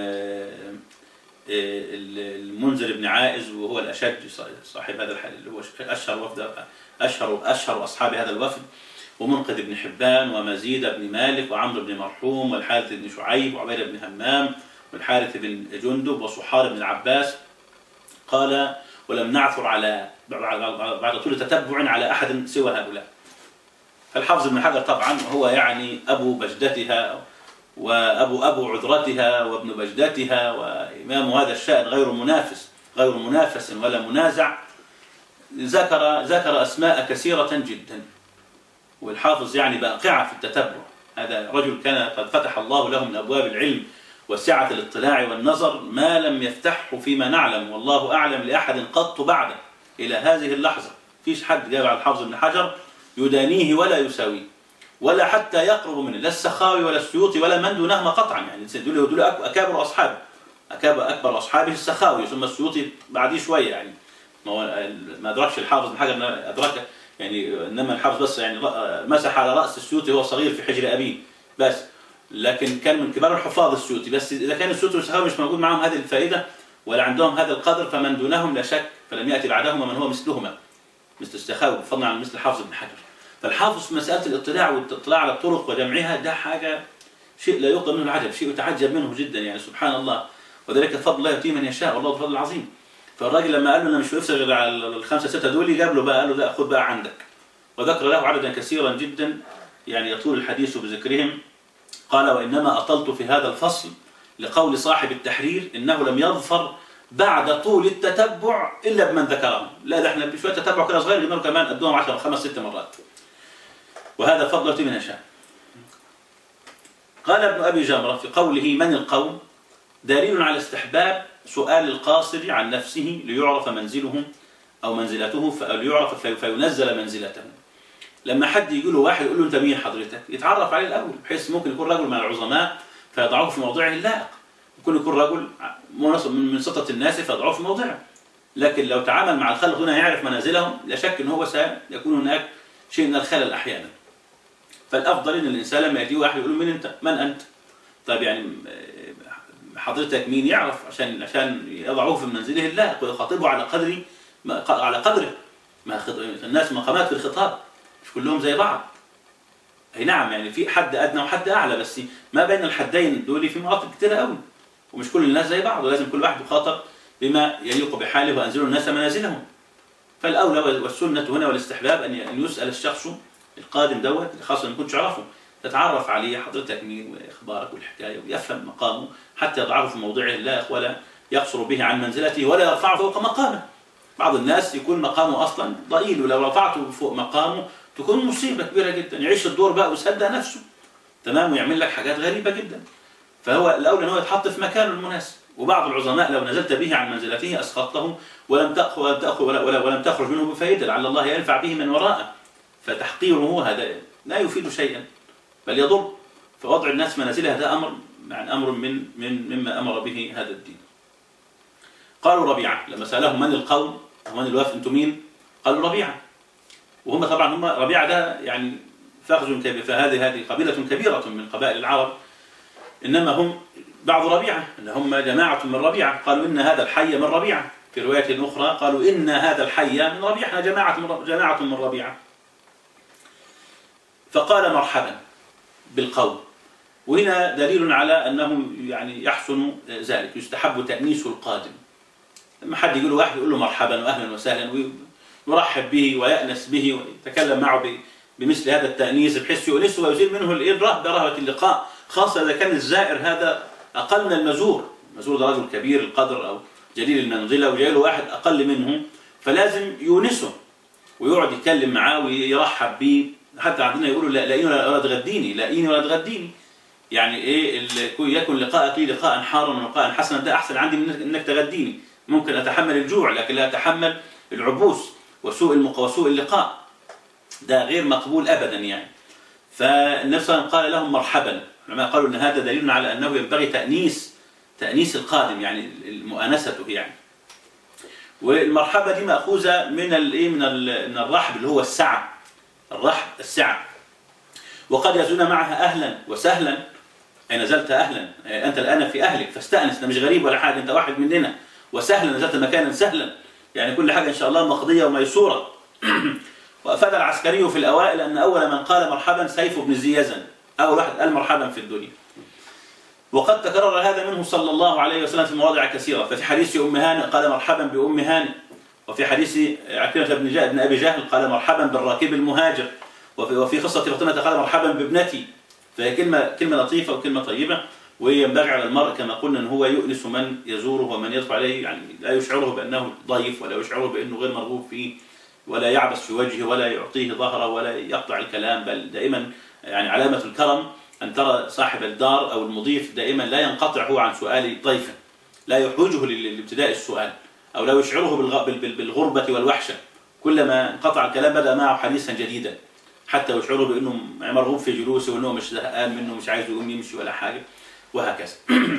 المنذر بن عائز وهو الأشج صاحب هذا الحديث اللي هو أشهر وفد أشهر أشهر أصحاب هذا الوفد، ومنقذ بن حبان ومزيد بن مالك وعمرو بن مرحوم والحارث بن شعيب وعبيد بن همام والحارث بن جندب وصحار بن العباس. قال ولم نعثر على بعد طول تتبع على أحد سوى هؤلاء. فالحافظ ابن حجر طبعا هو يعني أبو بجدتها وأبو أبو عذرتها وابن بجدتها، وإمام هذا الشأن غير منافس غير منافس ولا منازع. ذكر ذكر أسماء كثيرة جدا، والحافظ يعني باقعة في التتبع. هذا رجل كان قد فتح الله له من أبواب العلم وسعة الاطلاع والنظر ما لم يفتحه فيما نعلم، والله أعلم لأحد قط بعده إلى هذه اللحظة. فيش حد جاب على الحافظ ابن حجر يدانيه ولا يساويه ولا حتى يقرب منه، لا السخاوي ولا السيوطي ولا من دونهما قطعا. يعني دول دول أكابر أصحابه، أكابر أكبر أصحابه السخاوي ثم السيوطي بعديه شوية. يعني ما هو ما أدركش الحافظ ابن حجر أدركه يعني، إنما الحافظ بس يعني مسح على رأس السيوطي وهو صغير في حجر أبيه بس، لكن كان من كبار الحفاظ السيوطي. بس إذا كان السيوطي والسخاوي مش موجود معهم هذه الفائدة ولا عندهم هذا القدر، فمن دونهم لا شك فلم يأتي بعدهما من هو مثلهما مثل السخاوي فضلا عن مثل الحافظ ابن حجر. فالحافظ في مسألة الاطلاع والاطلاع على الطرق وجمعها ده حاجة شيء لا يقدر منه العجب، شيء يتعجب منه جدا يعني سبحان الله. وذلك فضل الله يؤتيه من يشاء والله ذو الفضل العظيم. فالراجل لما قال له انا مش بفسر غير على الخمسه سته دول، جاب له بقى قال له لا خذ بقى عندك، وذكر له عددا كثيرا جدا يعني يطول الحديث بذكرهم. قال وانما اطلت في هذا الفصل لقول صاحب التحرير انه لم يظفر بعد طول التتبع الا بمن ذكرهم. لا ده احنا بشويه تتبع كده صغير جبنا له كمان قدهم عشر خمس ست مرات، وهذا فضل يؤتيه من يشاء. قال ابن ابي جمره في قوله من القوم دليل على استحباب سؤال القاصر عن نفسه ليعرف منزله أو منزلته، فليعرف فينزل منزلته. لما حد يقول له واحد يقول له أنت مين حضرتك؟ يتعرف عليه الأول، بحيث ممكن يكون رجل من العظماء فيضعه في موضعه اللائق، ممكن يكون رجل من سطة الناس فيضعه في موضعه. لكن لو تعامل مع الخلق هنا يعرف منازلهم لا شك أن هو سيكون هناك شيء من الخلل أحيانا. فالأفضل أن الإنسان لما يجي واحد يقول له من أنت؟ من أنت؟ طيب يعني حضرتك مين؟ يعرف عشان عشان يضعوه في منزله اللائق ويخاطبه على قدر على قدره. ما الناس مقامات في الخطاب مش كلهم زي بعض. اي نعم يعني في حد ادنى وحد اعلى، بس ما بين الحدين دول في مناطق كتيره قوي، ومش كل الناس زي بعض، ولازم كل واحد يخاطب بما يليق بحاله وانزلوا الناس منازلهم. فالاولى والسنه هنا والاستحباب ان يسال الشخص القادم دوت خاصه ما كنتش عرفه، تتعرف عليه حضرتك مين واخبارك والحكايه ويفهم مقامه حتى يضعه في موضعه اللائق ولا يقصر به عن منزلته ولا يرفعه فوق مقامه. بعض الناس يكون مقامه اصلا ضئيل، ولو رفعته فوق مقامه تكون مصيبه كبيره جدا، يعيش الدور بقى ويصدق نفسه تمام ويعمل لك حاجات غريبه جدا. فهو الاولى ان هو يتحط في مكانه المناسب. وبعض العظماء لو نزلت به عن منزلته اسقطته ولم تاخذ ولم تاخذ ولا ولم تخرج منه بفائده، لعل الله ينفع به من وراءه. فتحقيره هذا لا يفيد شيئا بل يضر. فوضع الناس منازلها هذا امر يعني امر من من مما امر به هذا الدين. قالوا ربيعه لما سالهم من القوم ومن الوفد انتم مين؟ قالوا ربيعه. وهم طبعا هم ربيعه ده يعني فخذ كبير، فهذه هذه قبيله كبيره من قبائل العرب، انما هم بعض ربيعه، ان هم جماعه من ربيعه. قالوا ان هذا الحي من ربيعه. في روايه اخرى قالوا ان هذا الحي من ربيعه، احنا جماعه من جماعه من ربيعه. فقال مرحبا بالقوم. وهنا دليل على أنه يعني يحسن ذلك، يستحب تأنيس القادم. لما حد يقول له واحد يقول له مرحبا وأهلا وسهلا ويرحب به ويأنس به ويتكلم معه بمثل هذا التأنيس بحيث يؤنسه ويزيل منه الرهبة رهبة اللقاء، خاصة إذا كان الزائر هذا أقل من المزور. المزور ده رجل كبير القدر أو جليل المنزلة وجاي له واحد أقل منه، فلازم يونسه ويقعد يتكلم معاه ويرحب به. حتى عندنا يقولوا لا لاقيني ولا تغديني، لاقيني ولا تغديني. يعني ايه يكن لقاءك لي لقاء حارا ولقاء حسنا، ده احسن عندي من انك تغديني. ممكن اتحمل الجوع لكن لا اتحمل العبوس وسوء المق وسوء اللقاء، ده غير مقبول ابدا يعني. فالنبي صلى الله عليه وسلم قال لهم مرحبا. العلماء قالوا ان هذا دليل على انه ينبغي تأنيس تأنيس القادم يعني مؤانسته يعني. والمرحبا دي مأخوذة من الايه من من الرحب اللي هو السعة، الرحب السعة. وقد يزون معها أهلا وسهلا، أي نزلت أهلا أنت الآن في أهلك فاستأنس، أنت مش غريب ولا حاجة، أنت واحد مننا. وسهلا نزلت مكانا سهلا، يعني كل حاجة إن شاء الله مقضية وميسورة. وأفاد العسكري في الأوائل أن أول من قال مرحبا سيف بن زيزن، أول واحد قال مرحبا في الدنيا. وقد تكرر هذا منه صلى الله عليه وسلم في مواضع كثيرة. ففي حديث أم هانئ قال مرحبا بأم هانئ، وفي حديث عكرمة بن أبي جهل قال مرحبا بالراكب المهاجر، وفي, وفي قصة فاطمة قال مرحبا بابنتي، فهي كلمة كلمة لطيفة وكلمة طيبة، وينبغي على المرء كما قلنا أن هو يؤنس من يزوره ومن يدخل عليه، يعني لا يشعره بأنه ضيف ولا يشعره بأنه غير مرغوب فيه ولا يعبس في وجهه ولا يعطيه ظهره ولا يقطع الكلام، بل دائما يعني علامة الكرم أن ترى صاحب الدار أو المضيف دائما لا ينقطع هو عن سؤال ضيفه، لا يحوجه لابتداء السؤال أو لا يشعره بالغربة والوحشة، كلما انقطع الكلام بدأ معه حديثا جديدا حتى يشعره بأنه مرغوب في جلوسه وأنه مش زهقان منه مش عايز يقوم يمشي ولا حاجة وهكذا.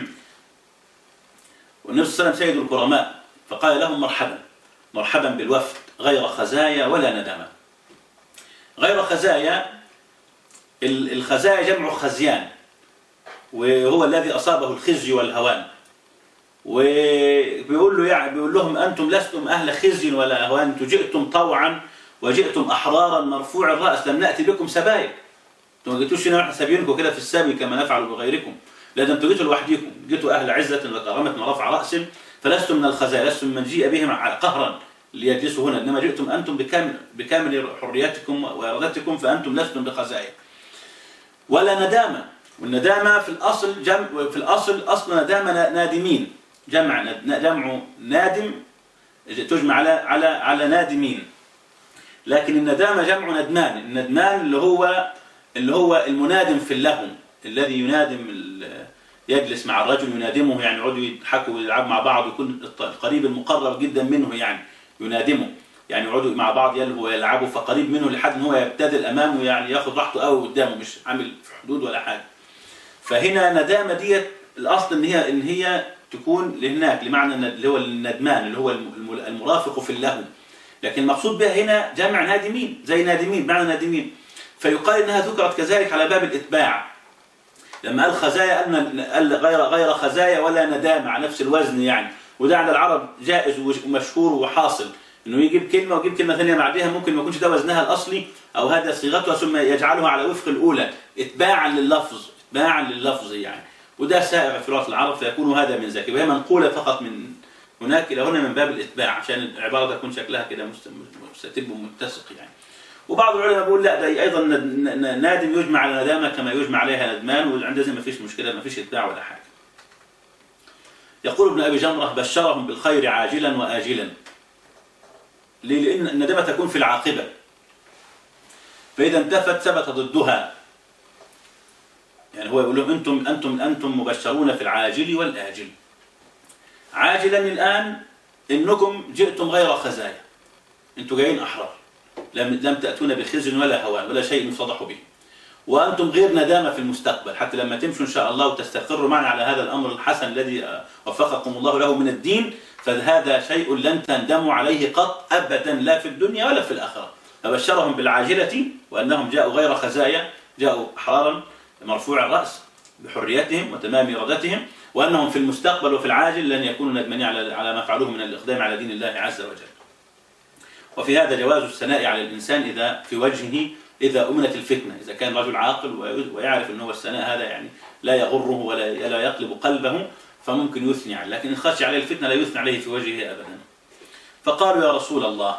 والنبي صلى الله عليه وسلم سيد الكرماء فقال لهم مرحبا مرحبا بالوفد غير خزايا ولا ندامة. غير خزايا، الخزايا جمع خزيان، وهو الذي أصابه الخزي والهوان، وبيقول له يعني بيقول لهم أنتم لستم أهل خزي ولا هوان، أنتم جئتم طوعا وجئتم أحرارا مرفوع الرأس، لم نأتي بكم سبايا، أنتم ما جيتوش هنا احنا سابينكم كده في السبي كما نفعل بغيركم، لا أنتم جيتوا لوحدكم، جيتوا أهل عزة وكرامة ورفع رأس، فلستم من الخزايا، لستم من جيء بهم قهرا ليجلسوا هنا، إنما جئتم أنتم بكامل بكامل حريتكم وإرادتكم، فأنتم لستم بخزايا. ولا ندامة، والندامة في الأصل جمع، في الأصل أصل ندامة نادمين، جمع جمع نادم تجمع على على على نادمين، لكن الندامة جمع ندمان، الندمان اللي هو اللي هو المنادم في اللهو، الذي ينادم يجلس مع الرجل ينادمه، يعني يقعدوا يضحكوا ويلعبوا مع بعض، ويكون القريب المقرب جدا منه يعني ينادمه، يعني يقعدوا مع بعض يلهوا ويلعبوا، فقريب منه لحد ان هو يبتذل امامه، يعني ياخد راحته قوي قدامه مش عامل في حدود ولا حاجه. فهنا ندامه ديت الاصل ان هي ان هي تكون لهناك لمعنى اللي هو الندمان اللي هو المرافق في اللهو، لكن المقصود بها هنا جمع نادمين، زي نادمين بمعنى نادمين، فيقال انها ذكرت كذلك على باب الاتباع، لما قال خزايا قال غير غير خزايا ولا ندامه على نفس الوزن يعني، وده عند العرب جائز ومشهور وحاصل، انه يجيب كلمه ويجيب كلمه ثانيه بعدها، ممكن ما يكونش ده وزنها الاصلي او هذا صيغتها، ثم يجعلها على وفق الاولى اتباعا لللفظ، اتباعا لللفظ يعني، وده سائغ في لغه العرب، فيكون هذا من ذاك، وهي منقوله فقط من هناك الى هنا من باب الاتباع، عشان العباره تكون شكلها كده مستتب ومتسق يعني. وبعض العلماء بيقول لا، ده ايضا نادم يجمع على ندامه كما يجمع عليها ندمان، وعندنا ما فيش مشكله، ما فيش اتباع ولا حاجه. يقول ابن ابي جمره بشرهم بالخير عاجلا واجلا. ليه؟ لان الندامه تكون في العاقبه، فاذا انتفت ثبت ضدها، يعني هو يقول لهم انتم انتم انتم مبشرون في العاجل والاجل. عاجلا الان انكم جئتم غير خزايا، انتم جايين احرار، لم لم تاتون بخزي ولا هوان ولا شيء يفضح به، وانتم غير ندامه في المستقبل، حتى لما تمشوا ان شاء الله وتستقروا معنا على هذا الامر الحسن الذي وفقكم الله له من الدين، فهذا شيء لن تندموا عليه قط ابدا، لا في الدنيا ولا في الاخره. فبشرهم بالعاجله وانهم جاءوا غير خزايا، جاءوا احرارا مرفوع الراس بحريتهم وتمام ارادتهم، وانهم في المستقبل وفي العاجل لن يكونوا ندمانين على على ما فعلوه من الاقدام على دين الله عز وجل. وفي هذا جواز الثناء على الانسان اذا في وجهه اذا امنت الفتنه، اذا كان رجل عاقل ويعرف ان هو الثناء هذا يعني لا يغره ولا لا يقلب قلبه، فممكن يثني عليه، لكن ان خشي عليه الفتنه لا يثني عليه في وجهه ابدا. فقالوا يا رسول الله،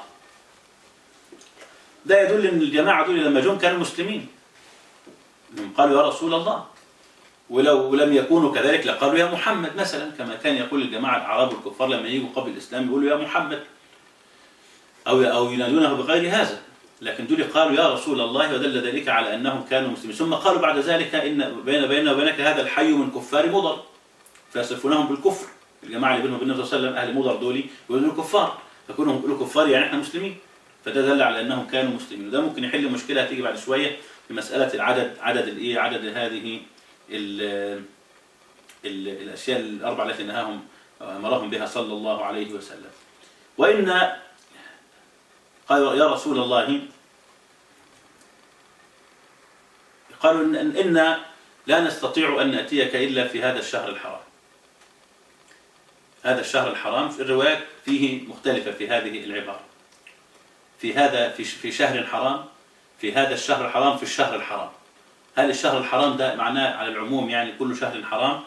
ده يدل ان الجماعه دول لما جم كانوا مسلمين، قالوا يا رسول الله، ولو لم يكونوا كذلك لقالوا يا محمد مثلا، كما كان يقول الجماعه الاعراب الكفار لما يجوا قبل الاسلام يقولوا يا محمد، او او ينادونه بغير هذا، لكن دول قالوا يا رسول الله، ودل ذلك على انهم كانوا مسلمين. ثم قالوا بعد ذلك ان بين بيننا وبينك هذا الحي من كفار مضر، فيصفونهم بالكفر، الجماعه اللي بينهم وبين النبي صلى الله عليه وسلم اهل مضر دول يقولوا كفار، فكونهم يقولوا كفار يعني احنا مسلمين، فده دل على انهم كانوا مسلمين. وده ممكن يحل مشكله هتيجي بعد شويه في مساله العدد، عدد الايه عدد هذه ال ال الاشياء الاربعه التي نهاهم امرهم بها صلى الله عليه وسلم. وان قالوا يا رسول الله، قالوا إن, إن لا نستطيع أن نأتيك إلا في هذا الشهر الحرام. هذا الشهر الحرام في الروايات فيه مختلفة في هذه العبارة، في هذا في في شهر حرام، في هذا الشهر الحرام، في الشهر الحرام. هل الشهر الحرام ده معناه على العموم يعني كل شهر حرام؟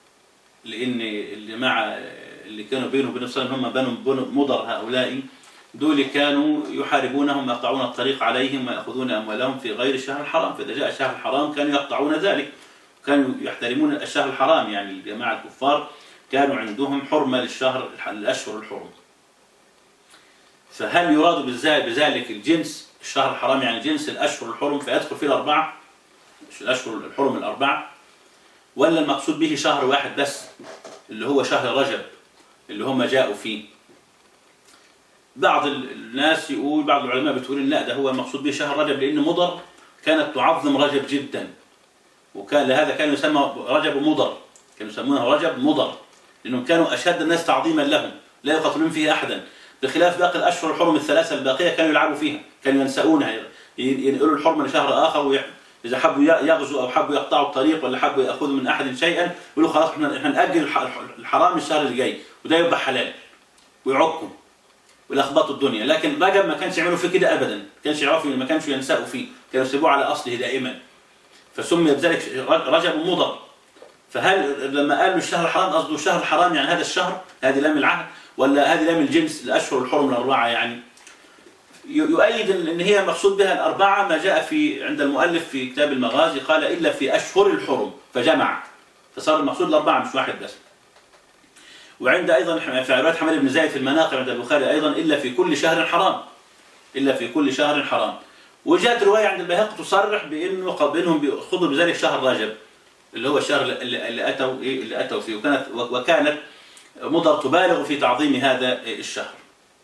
لأن الجماعة اللي كانوا بينهم وبين الصلاة هم بنو مضر هؤلاء، دول كانوا يحاربونهم ويقطعون الطريق عليهم ويأخذون أموالهم في غير الشهر الحرام، فإذا جاء الشهر الحرام كانوا يقطعون ذلك، كانوا يحترمون الشهر الحرام. يعني الجماعة الكفار كانوا عندهم حرمة للشهر الأشهر الحرم. فهل يراد بذلك الجنس الشهر الحرام، يعني جنس الأشهر الحرم فيدخل فيه الأربعة الأشهر الحرم الأربعة، ولا المقصود به شهر واحد بس اللي هو شهر رجب اللي هم جاءوا فيه؟ بعض الناس يقول، بعض العلماء بتقول لا، ده هو المقصود به شهر رجب، لأن مضر كانت تعظم رجب جدا، وكان لهذا كانوا يسمى رجب مضر، كانوا يسمونه رجب مضر، لأنهم كانوا أشد الناس تعظيما لهم، لا يقاتلون فيه أحدا، بخلاف باقي الأشهر الحرم الثلاثة الباقية كانوا يلعبوا فيها، كانوا ينسؤونها، ينقلوا الحرمة لشهر آخر، ويح... إذا حبوا يغزوا أو حبوا يقطعوا الطريق ولا حبوا يأخذوا من أحد شيئا يقولوا خلاص احنا احنا نأجل الحرام الشهر اللي جاي، وده يبقى حلال، ويعكوا ويلخبطوا الدنيا. لكن رجب ما كانش يعملوا فيه كده أبدا، ما كانش يعرفوا، ما كانش ينسأوا فيه، كانوا يسيبوه على أصله دائما، فسمي بذلك رجب مضر. فهل لما قالوا الشهر الحرام قصده الشهر الحرام يعني هذا الشهر، هذه لام العهد، ولا هذه لام الجنس الأشهر الحرم الأربعة؟ يعني يؤيد ان هي مقصود بها الأربعة ما جاء في عند المؤلف في كتاب المغازي، قال إلا في أشهر الحرم، فجمع، فصار المقصود الأربعة مش واحد بس. وعند أيضا في رواية حماد بن زايد في المناقب عند البخاري أيضا إلا في كل شهر حرام، إلا في كل شهر حرام. وجاءت رواية عند البيهقي تصرح بأنه بأنهم بيأخذوا بذلك شهر رجب اللي هو الشهر اللي أتوا اللي أتوا فيه، وكانت وكانت مضر تبالغ في تعظيم هذا الشهر.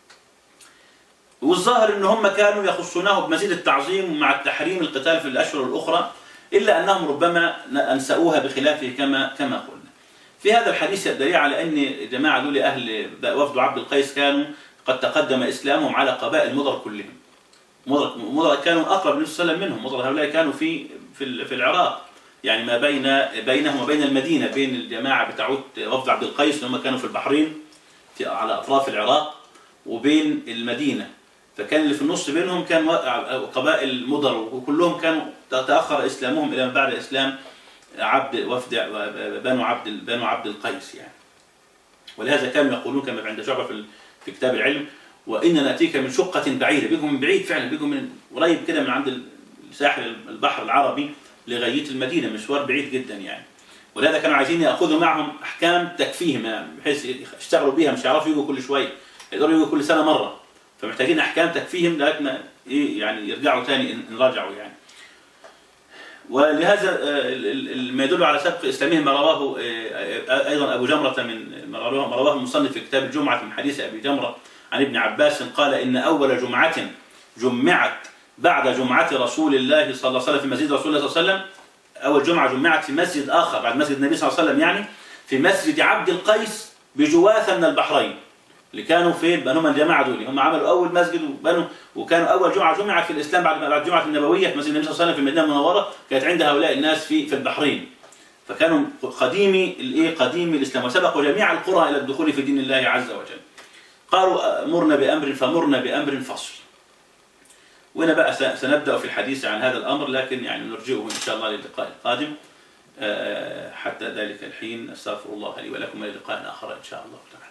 والظاهر ان هم كانوا يخصونه بمزيد التعظيم مع التحريم القتال في الاشهر الاخرى، الا انهم ربما انسأوها بخلافه كما كما قلنا. في هذا الحديث الدليل على ان جماعه دول اهل وفد عبد القيس كانوا قد تقدم اسلامهم على قبائل مضر كلهم. مضر مضر كانوا اقرب للنبي صلى الله عليه وسلم منهم، مضر هؤلاء كانوا في في في العراق، يعني ما بين بينهم وبين المدينه، بين الجماعه بتاعت وفد عبد القيس اللي هم كانوا في البحرين في على اطراف العراق، وبين المدينه، فكان اللي في النص بينهم كان قبائل مضر، وكلهم كانوا تأخر إسلامهم إلى ما بعد إسلام عبد وفد بنو عبد بنو عبد القيس يعني. ولهذا كانوا يقولون كما عند شعبة في في كتاب العلم: وإن نأتيك من شقة بعيدة، بيجوا من بعيد فعلا، بيجوا من قريب كده من عند ساحل البحر العربي لغاية المدينة، مشوار بعيد جدا يعني. ولهذا كانوا عايزين يأخذوا معهم أحكام تكفيهم يعني، بحيث يشتغلوا بيها، مش يعرفوا يجوا كل شوية، يقدروا يجوا كل سنة مرة، فمحتاجين احكام تكفيهم لغايه ما يعني يرجعوا ثاني ان رجعوا يعني. ولهذا ما يدل على سبق اسلامهم ما رواه ايضا ابو جمره، من ما رواه المصنف في كتاب الجمعه من حديث ابي جمره عن ابن عباس قال: ان اول جمعه جمعت بعد جمعه رسول الله صلى الله عليه وسلم في مسجد رسول الله صلى الله عليه وسلم، اول جمعه جمعت في مسجد اخر بعد مسجد النبي صلى الله عليه وسلم، يعني في مسجد عبد القيس بجواثه من البحرين، اللي كانوا فين؟ بنوا من الجماعه دول، هم عملوا اول مسجد وبنوا، وكانوا اول جمعه جمعت في الاسلام بعد بعد الجمعه النبويه في مسجد النبي صلى الله عليه وسلم في المدينه المنوره، كانت عند هؤلاء الناس في في البحرين، فكانوا قديمي الايه قديمي الاسلام، وسبقوا جميع القرى الى الدخول في دين الله عز وجل. قالوا: مرنا بامر فمرنا بامر فصل. وهنا بقى سنبدا في الحديث عن هذا الامر، لكن يعني نرجئه ان شاء الله للقاء القادم. حتى ذلك الحين استغفر الله لي ولكم، الى لقاء اخر ان شاء الله تعالى.